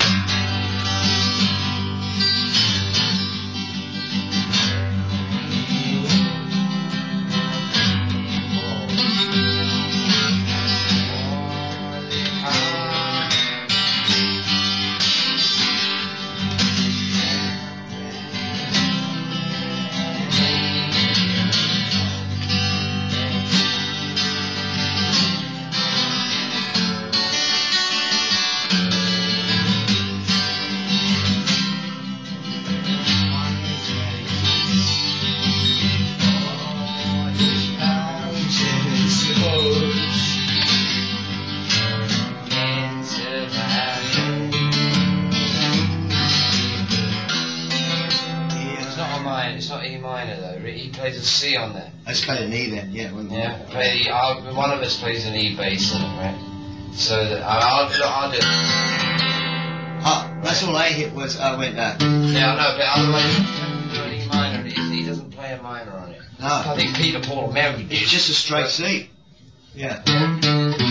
It's not on mine, it's not E minor though. He plays a C on there. Let's play an E then, yeah. One Yeah, play the, I'll, one of us plays an E bass in it, right? So that, I'll, I'll, do- I'll do it. Ah, that's all I hit was I went that. Yeah, I know, but otherwise you can do an E minor and he, he doesn't play a minor on it. No. I think Peter, Paul and Mary did. It's just a straight C. Yeah. And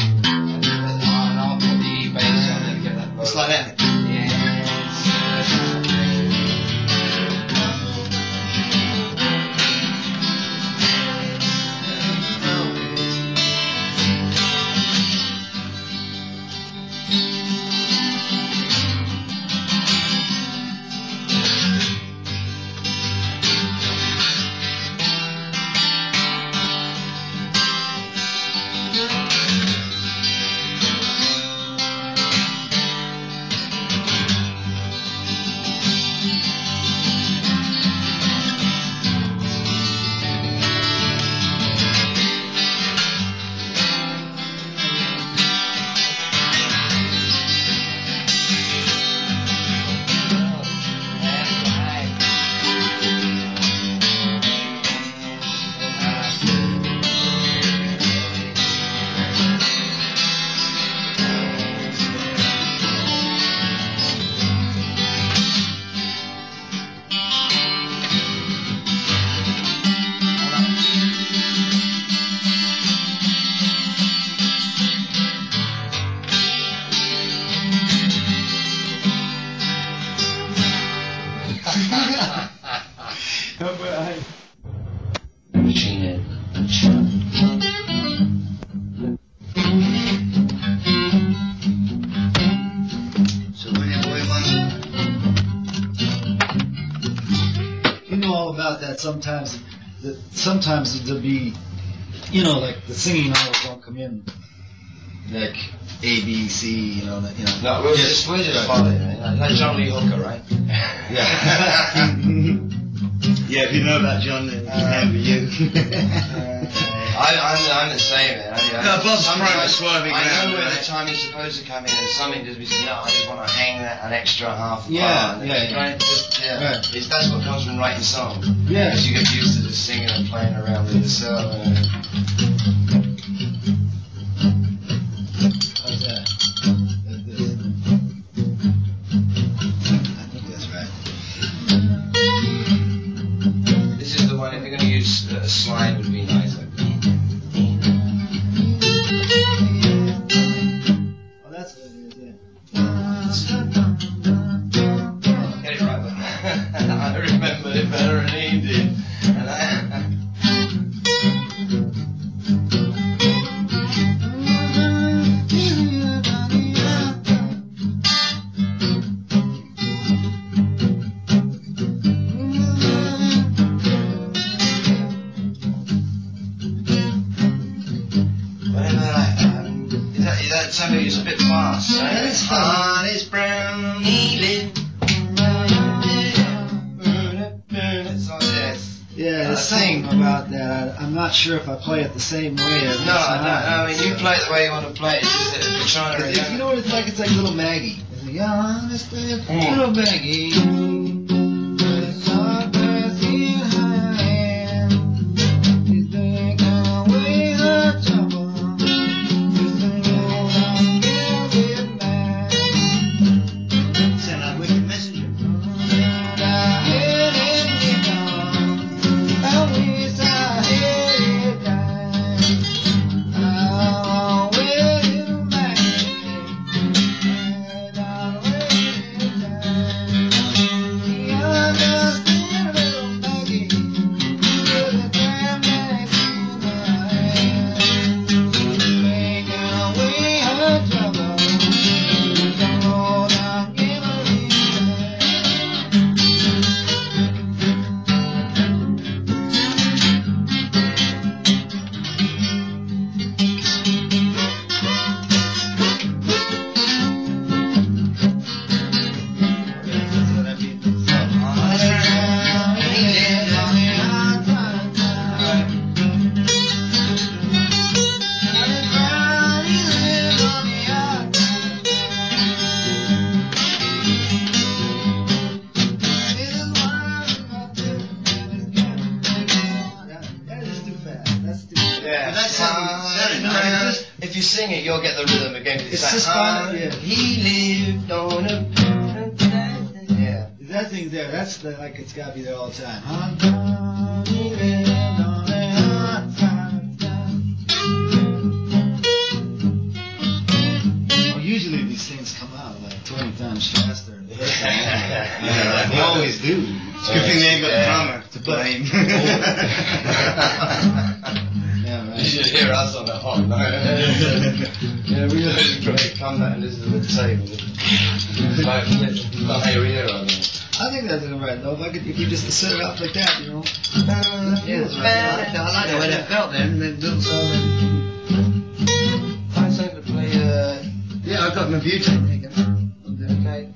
I'll put the E bass on it and get that It's vocal. like that. Machine Head. So whenever we want. You know all about that. Sometimes, the, sometimes there'll be, you know, like the singing hours don't come in. Like A, B, C, you know, that, you know. No, we'll just, we'll just follow it, right? Like, like John Lee Hooker, right? Yeah. Yeah, if you know about John, then he can be you. I, I'm, I'm the same, man. I, I, No, Bob's something prime I- is swerving I around, know where right? the time is supposed to come in, and something just be saying, no, I just want to hang that an extra half a Yeah, bar. and yeah, it's yeah. Right, just, yeah. Right. It's, that's what comes from writing songs. Yeah. Because you get used to just singing and playing around with yourself. And, How's that? Like this. I think that's right. this is the one, if you're going to use a slide, would be nice. Like, Oh, that's what it is, yeah. that tempo is a bit fast. So Yeah, it's fun. heart is brown, he lived. It's like this. Yeah, there's I something think- about that. I, I'm not sure if I play it the same way every No, time. no, I mean, you play it the way you want to play it. It's just that if you're trying to It's- remember. you know what it's like? It's like Little Maggie. It's like, yeah, I understand. Mm. Little Maggie. It's our breath in her hand. She's taking away her trouble. Just a roll on every man. Sound like Wicked Messenger. And I head it down. I wish I had it down. Oh, little Maggie. And I wait it down. The understand little Maggie. With a damn Maggie in her hand. Taking away her trouble. Just a roll down memory lane. Yeah, but that's uh, if you sing it, you'll get the rhythm again. 'cause It's like, just fun, uh, yeah. He lived on a. Yeah. That thing's there. That's the, like it's gotta be there all the time. I'm gonna live on a hot time. Well, usually these things come out like twenty times faster. than the first time. Yeah, They always do. It's a good thing they ain't got the drummer to blame. Yeah, You right. should hear us on the hot night. Yeah, we just great. Come back and listen to the table. Like, like your ear on it. I think that's alright though. If I could, if you just set it up like that, you know. Yeah, feels right. I like the way that felt then. Then little something. Find something to play. Uh, yeah, I've got my butane taken. Okay.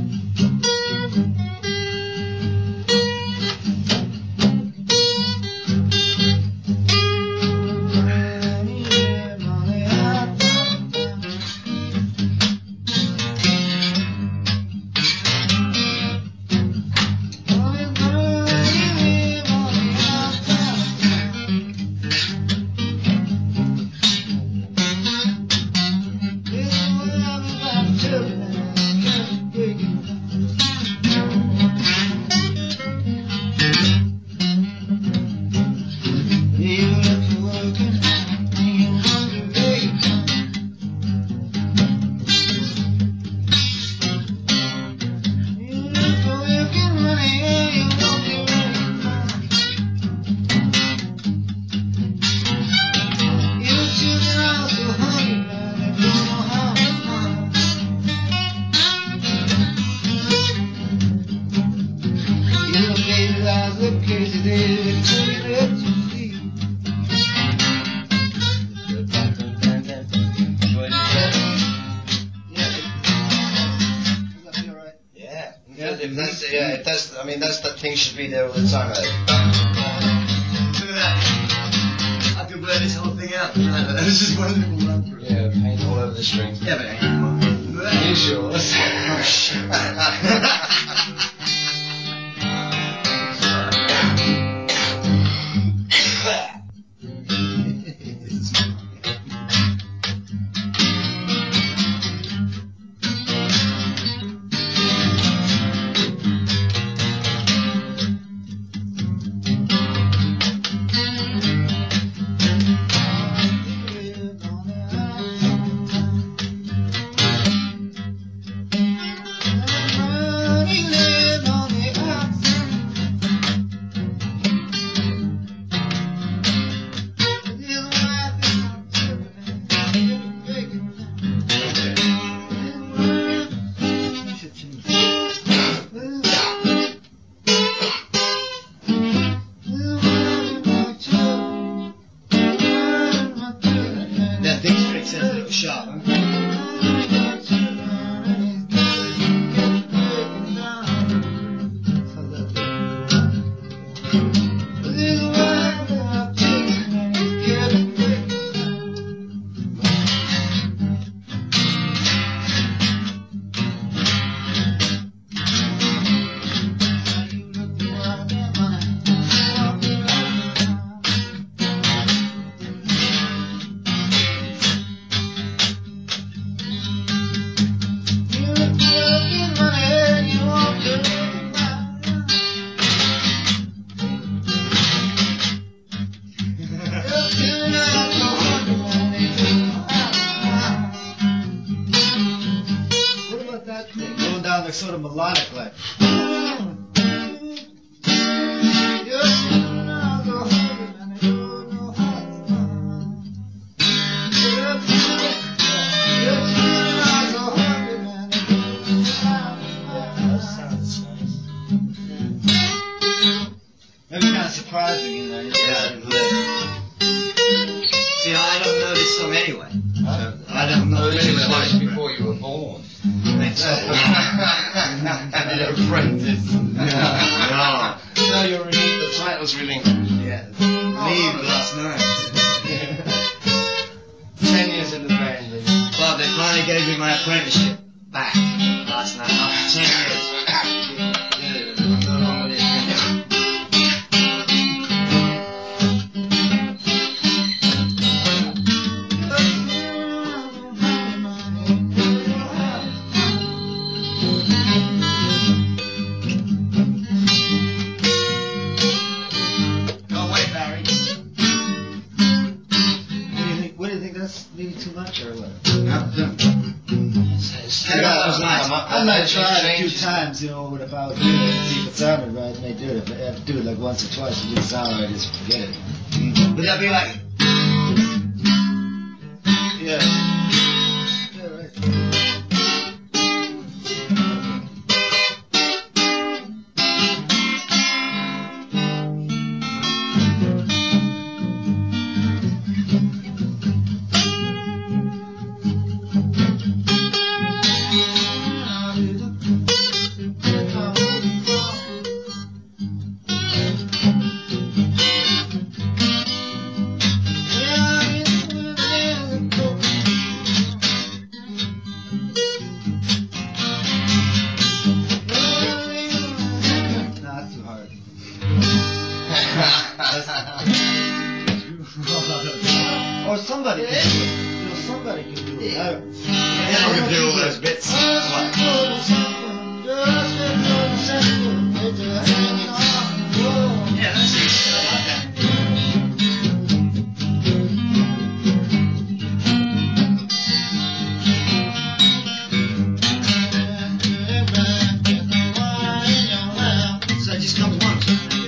Yeah, if that's yeah, if that's I mean that's that thing should be there all the time. Like. Look at that! I could blur this whole thing out. This is one little run through. Yeah, paint all over the strings. Yeah, but it ain't. Are you sure? Oh shit! like sort of melodic, like. Maybe kind of surprising, you know. Yeah. See, I don't know this song anyway. So I don't know This anyway. is like before you were born. An apprentice. No. No, you're really, the title's really. Yeah. Leave last night. Ten years in the band. Lee. Well, they finally gave me my apprenticeship back last night after ten years. Yeah, I'm no longer there. Oh, wait, Barry. What do you think? What do you think? That's maybe too much or what? Yeah, that was nice. I might try it a few times, you know, if I was doing it, see if it sounded right, I may do it. If I have to do it like once or twice, if it didn't sound right, just forget it. Mm. Would that be like? Yeah. Yeah, right. Not too hard. Or somebody can do it. You know, somebody can do it. I, Yeah, we can do all those bits. Yeah, that's it. I like that. So it just comes once.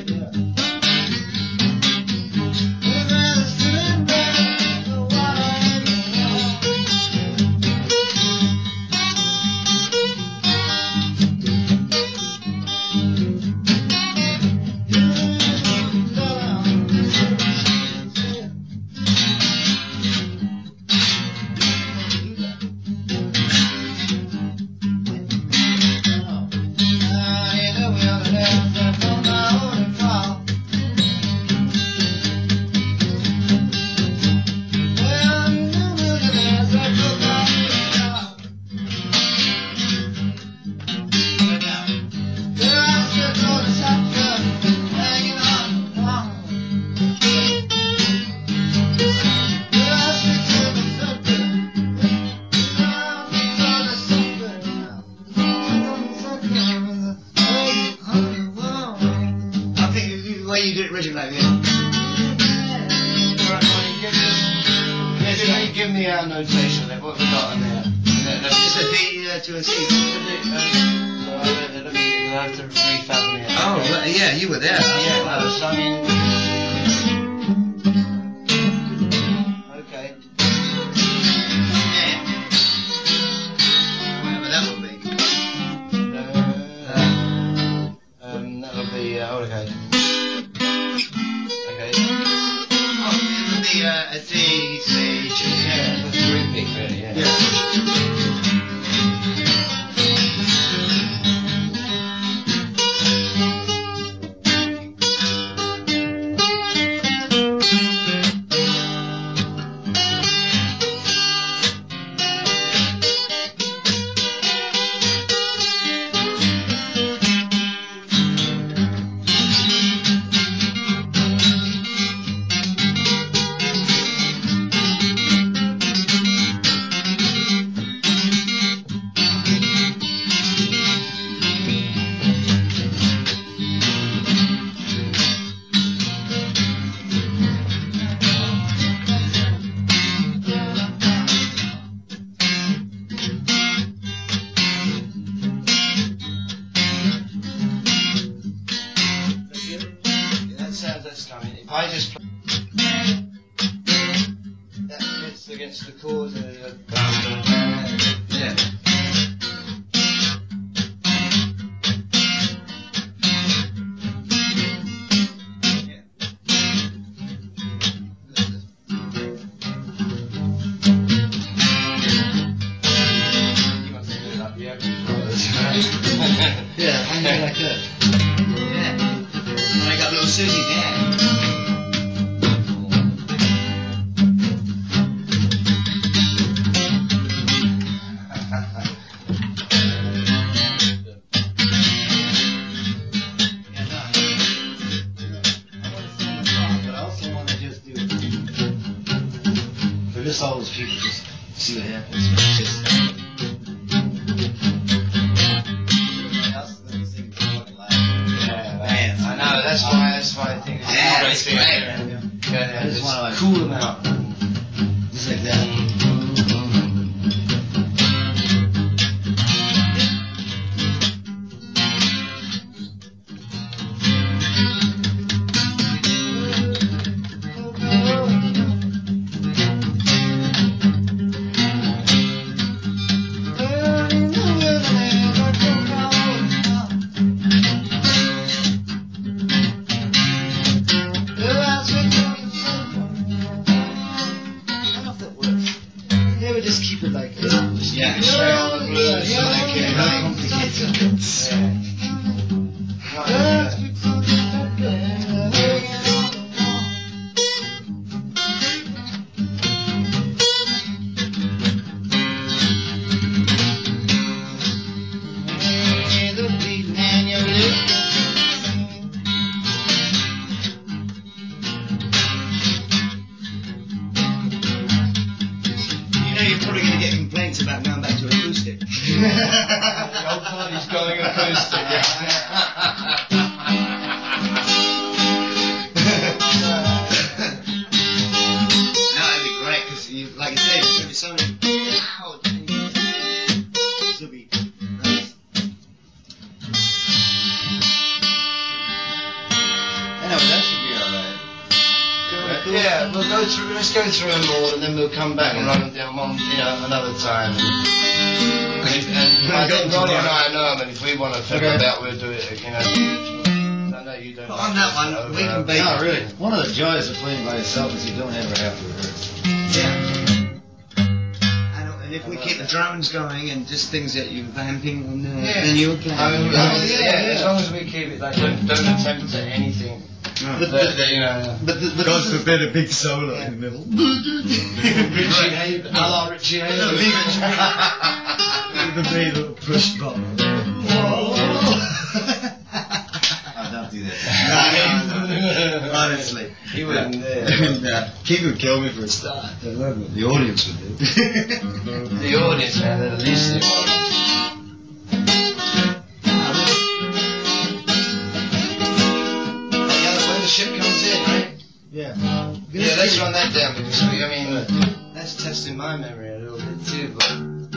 I think the way you do it originally, like, yeah. Right, well, you give us, yeah, so you give me our notation there. What have we got on there? Let- let me Just a just- D uh, to a C. So, uh, let- let me- we'll have to refab me. Oh, well, yeah, you were there. Yeah, no, so I mean. Okay. Yeah. Whatever that would be. Uh, um, that'll be, uh, oh, okay. Okay. Oh, it would be uh, a D, C, G. Yeah, that's three pick really, yeah. Yeah. just that fits against the chords. Uh, yeah. Yeah, I know like that. Yeah. And I got little Susie there. Yeah, no. I want to sing the song, but I also want to just do for just all those people, just see what happens. Just, I know, that's why, that's why I think it's Yeah, a great it's thing. great. Yeah, yeah, I just just wanna, like, cool them out. just like that. Yeah, we just keep it like this. Just Yeah, keep it straight straight on the blues, Yeah, so okay, they no can- complications. You know, you're probably going to get complaints about going back to acoustic. The old party's going acoustic, yeah. No, it'd be great because, you, like I said, there's going to be so many loud things. This will be nice. Anyway, that should be alright. Yeah, we'll go through. Let's go through them all, and then we'll come back and run them down one, you know, another time. And, and I think Ronnie and I know them, and if we want to fiddle Okay. about, we'll do it. You know, I know you don't. But like on that this, one, so, we uh, can bake No, it. really. One of the joys of playing by yourself is you don't ever have to rehearse. Yeah. And, and if we keep the drones going and just things that you're vamping on there, Yeah. then you'll play. I mean, Yeah, I mean, yeah, yeah, yeah. as long as we keep it like don't, don't attempt at anything. No. That, that, you know. But, the, but God this is- forbid a big solo in the middle. Richie Haven, a la Richie Haven. No, leave it. The big little push button. Oh, don't do that. Honestly. He wouldn't dare. Nah, King would kill me for a start. The audience would do. The audience, man, they're the least they want. When the ship comes in, right? Yeah. Yeah, let's run that down because we, I mean, that's testing my memory a little bit too. But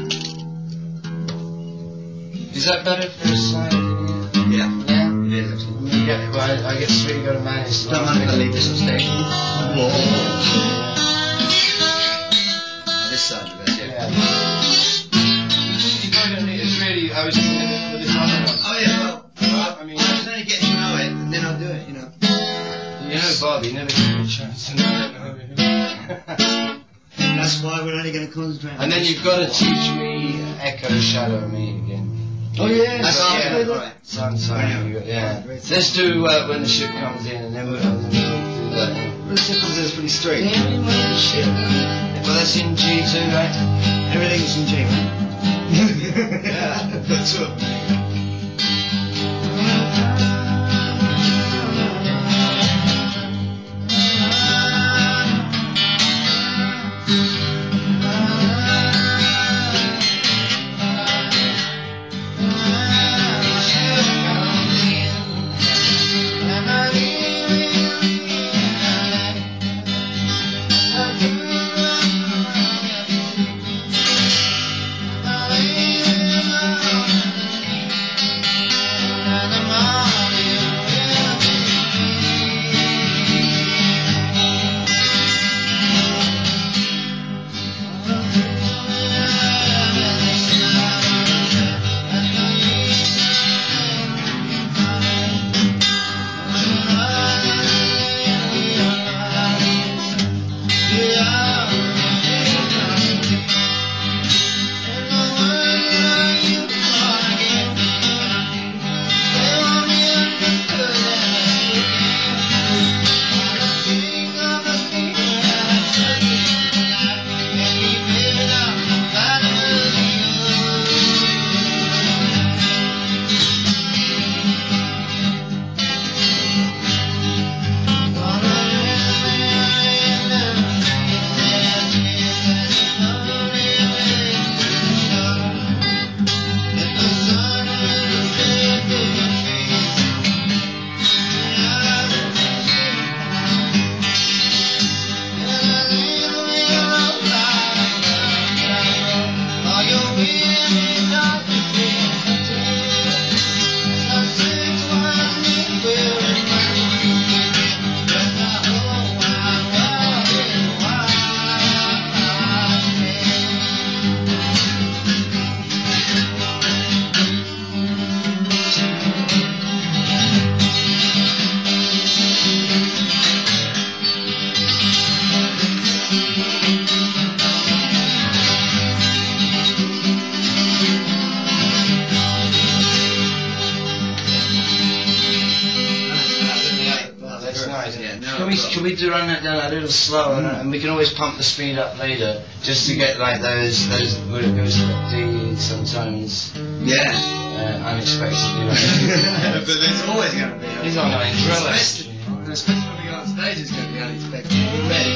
is that better for a slide? Yeah. Yeah. It is actually. You get, well, I, I guess we got to manage. the Don't last mind bit. the leave this station. Whoa. Oh, this side of it. Yeah. You don't need, it's really, I was thinking for this other one. Oh yeah, well, Well, I mean, I was only getting to know it, and then I'll do it, you know. you know, Bobby never gave me a chance to know it. That's why we're only going to concentrate on And then this. you've got to teach me Echo Shadow Me again. Oh yeah. That's But all yeah, good. right. Sunshine. you got- Yeah. Great. Let's do uh, when the ship comes in, and then we'll, and then we'll do that. The circles is pretty straight. Well, that's in G too, right? Everything's in G, right? Yeah, that's what. we do run that down a little slower, and, and we can always pump the speed up later, just to get like those those where it goes like D sometimes. Yeah. Uh, unexpectedly. But there's always going to be. He's on an umbrella. Especially, especially when we go on stage, it's going to be unexpected. We're ready.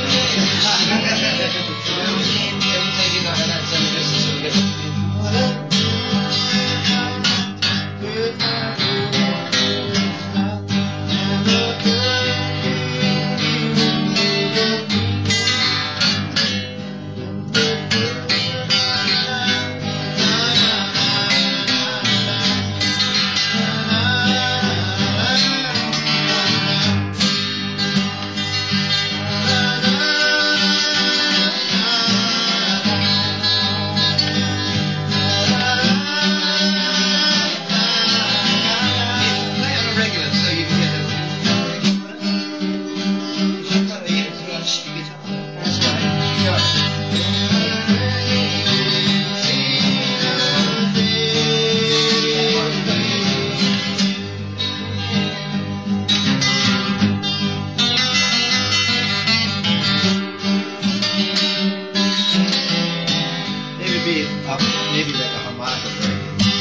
Maybe like a harmonica break.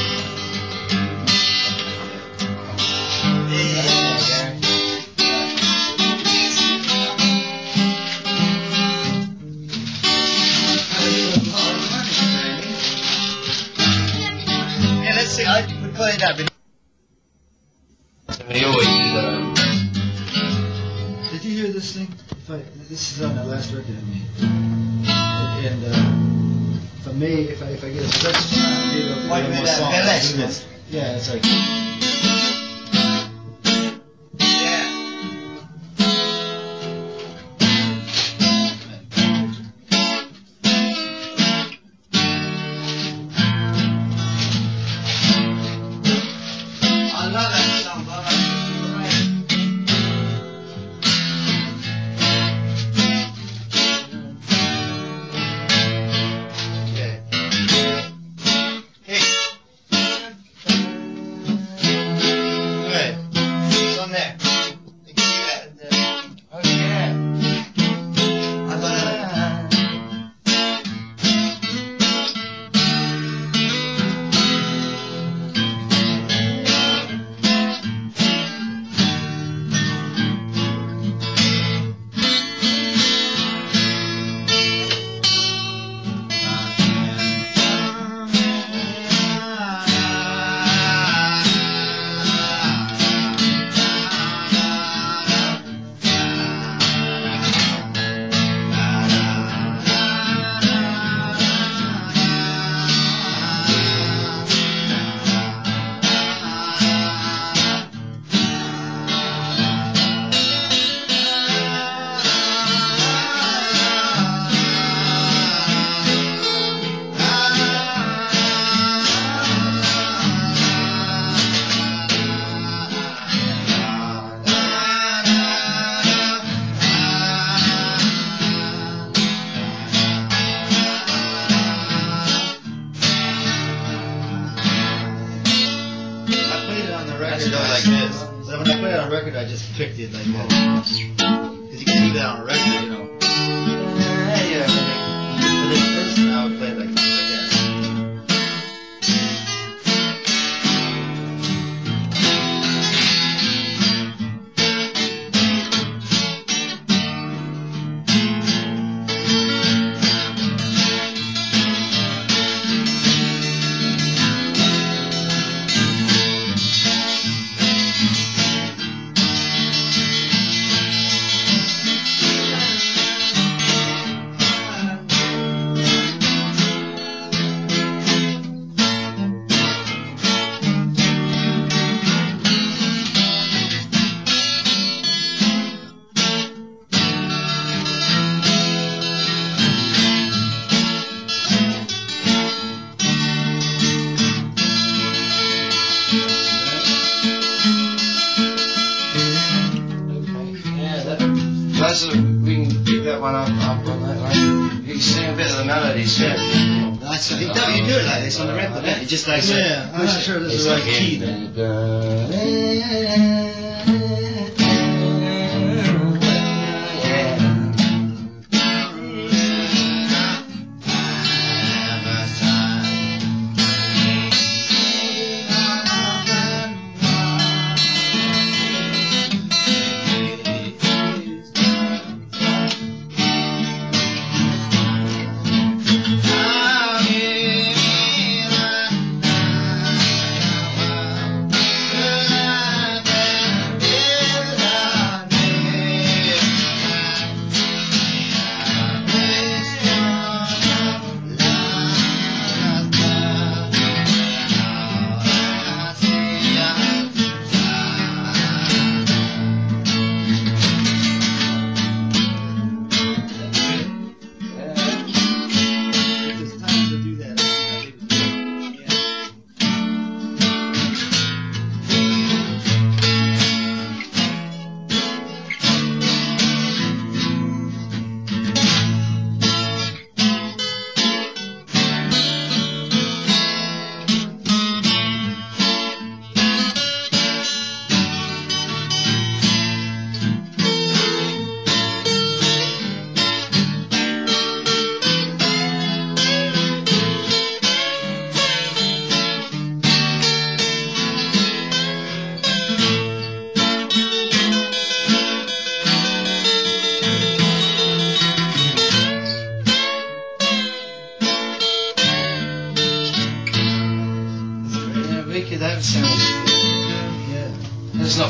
Yeah, let's see. I we play that. We always do that. Did you hear this thing? If I, this is on the last record I made. And uh, for me, if I if I get a stretch time, maybe I'll do Why one you more made that song. Alex Do this. Yeah, it's like. I just picked it like that. Because you can do that on a record, you know. Yeah, yeah. But this person, I would play it like, like that. That's a, we can pick that one up, up on that, right? You can sing a bit of the melodies, yeah. That's it. You do, you do it like this on the record, don't you? Just like yeah, I'm not sure this is the right key then.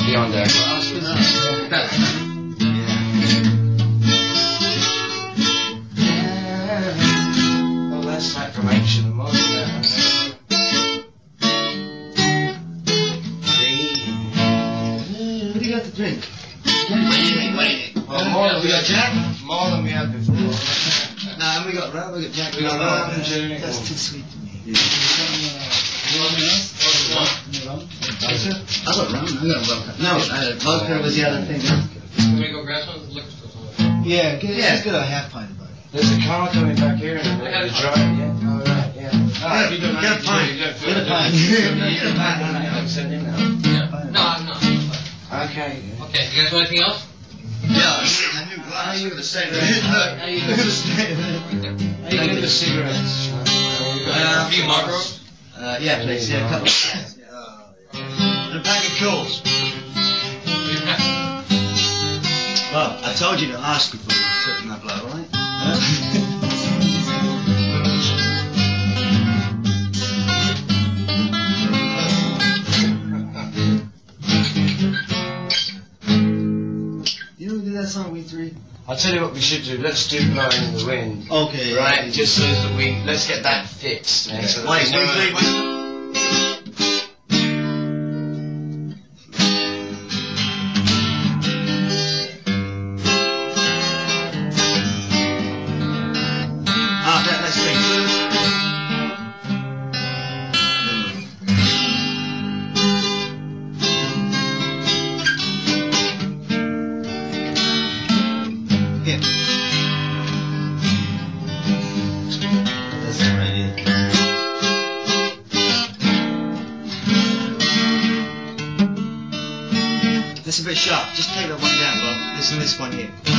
beyond our grasp. No. Yeah. Oh, that's like from ancient and modern now. What do you got to drink? Well, more than we got Jack. More than we had before. No, and we got rum, we got Jack. We got rum and gin. That's too sweet to me. Yeah. I got rum, I got vodka. No, uh, vodka was the other thing. Can we go grab some of the liquor store somewhere? Yeah, get, Yeah. just get a half pint of it. There's a car coming back here in a minute. I got a The driver, yeah. Oh, right, yeah. Ah, if you don't Get a have to pint. do it, you don't feel Get a it. pint. Get a pint. No, no, I'm sending now. Yeah. No, I'm not. Okay. Okay, you guys want anything else? Yeah, I knew glass. You could have stayed there. How you You could have stayed Are you getting the cigarettes? Uh, a few Marlboros? Uh, yeah, please. Yeah, a couple. And a pack of Coles. Well, I told you to ask before you took my blow, right? You know, do that song we three. I'll tell you what we should do. Let's do Blowing in the Wind. Okay. Right, just so that we, let's get that fixed. Yeah. So that Wait, there's wait, no- wait, wait. Ah, that, that's great. Here. That's all right, yeah. That's a bit sharp. Just take that one down, Bob. Listen to this one here.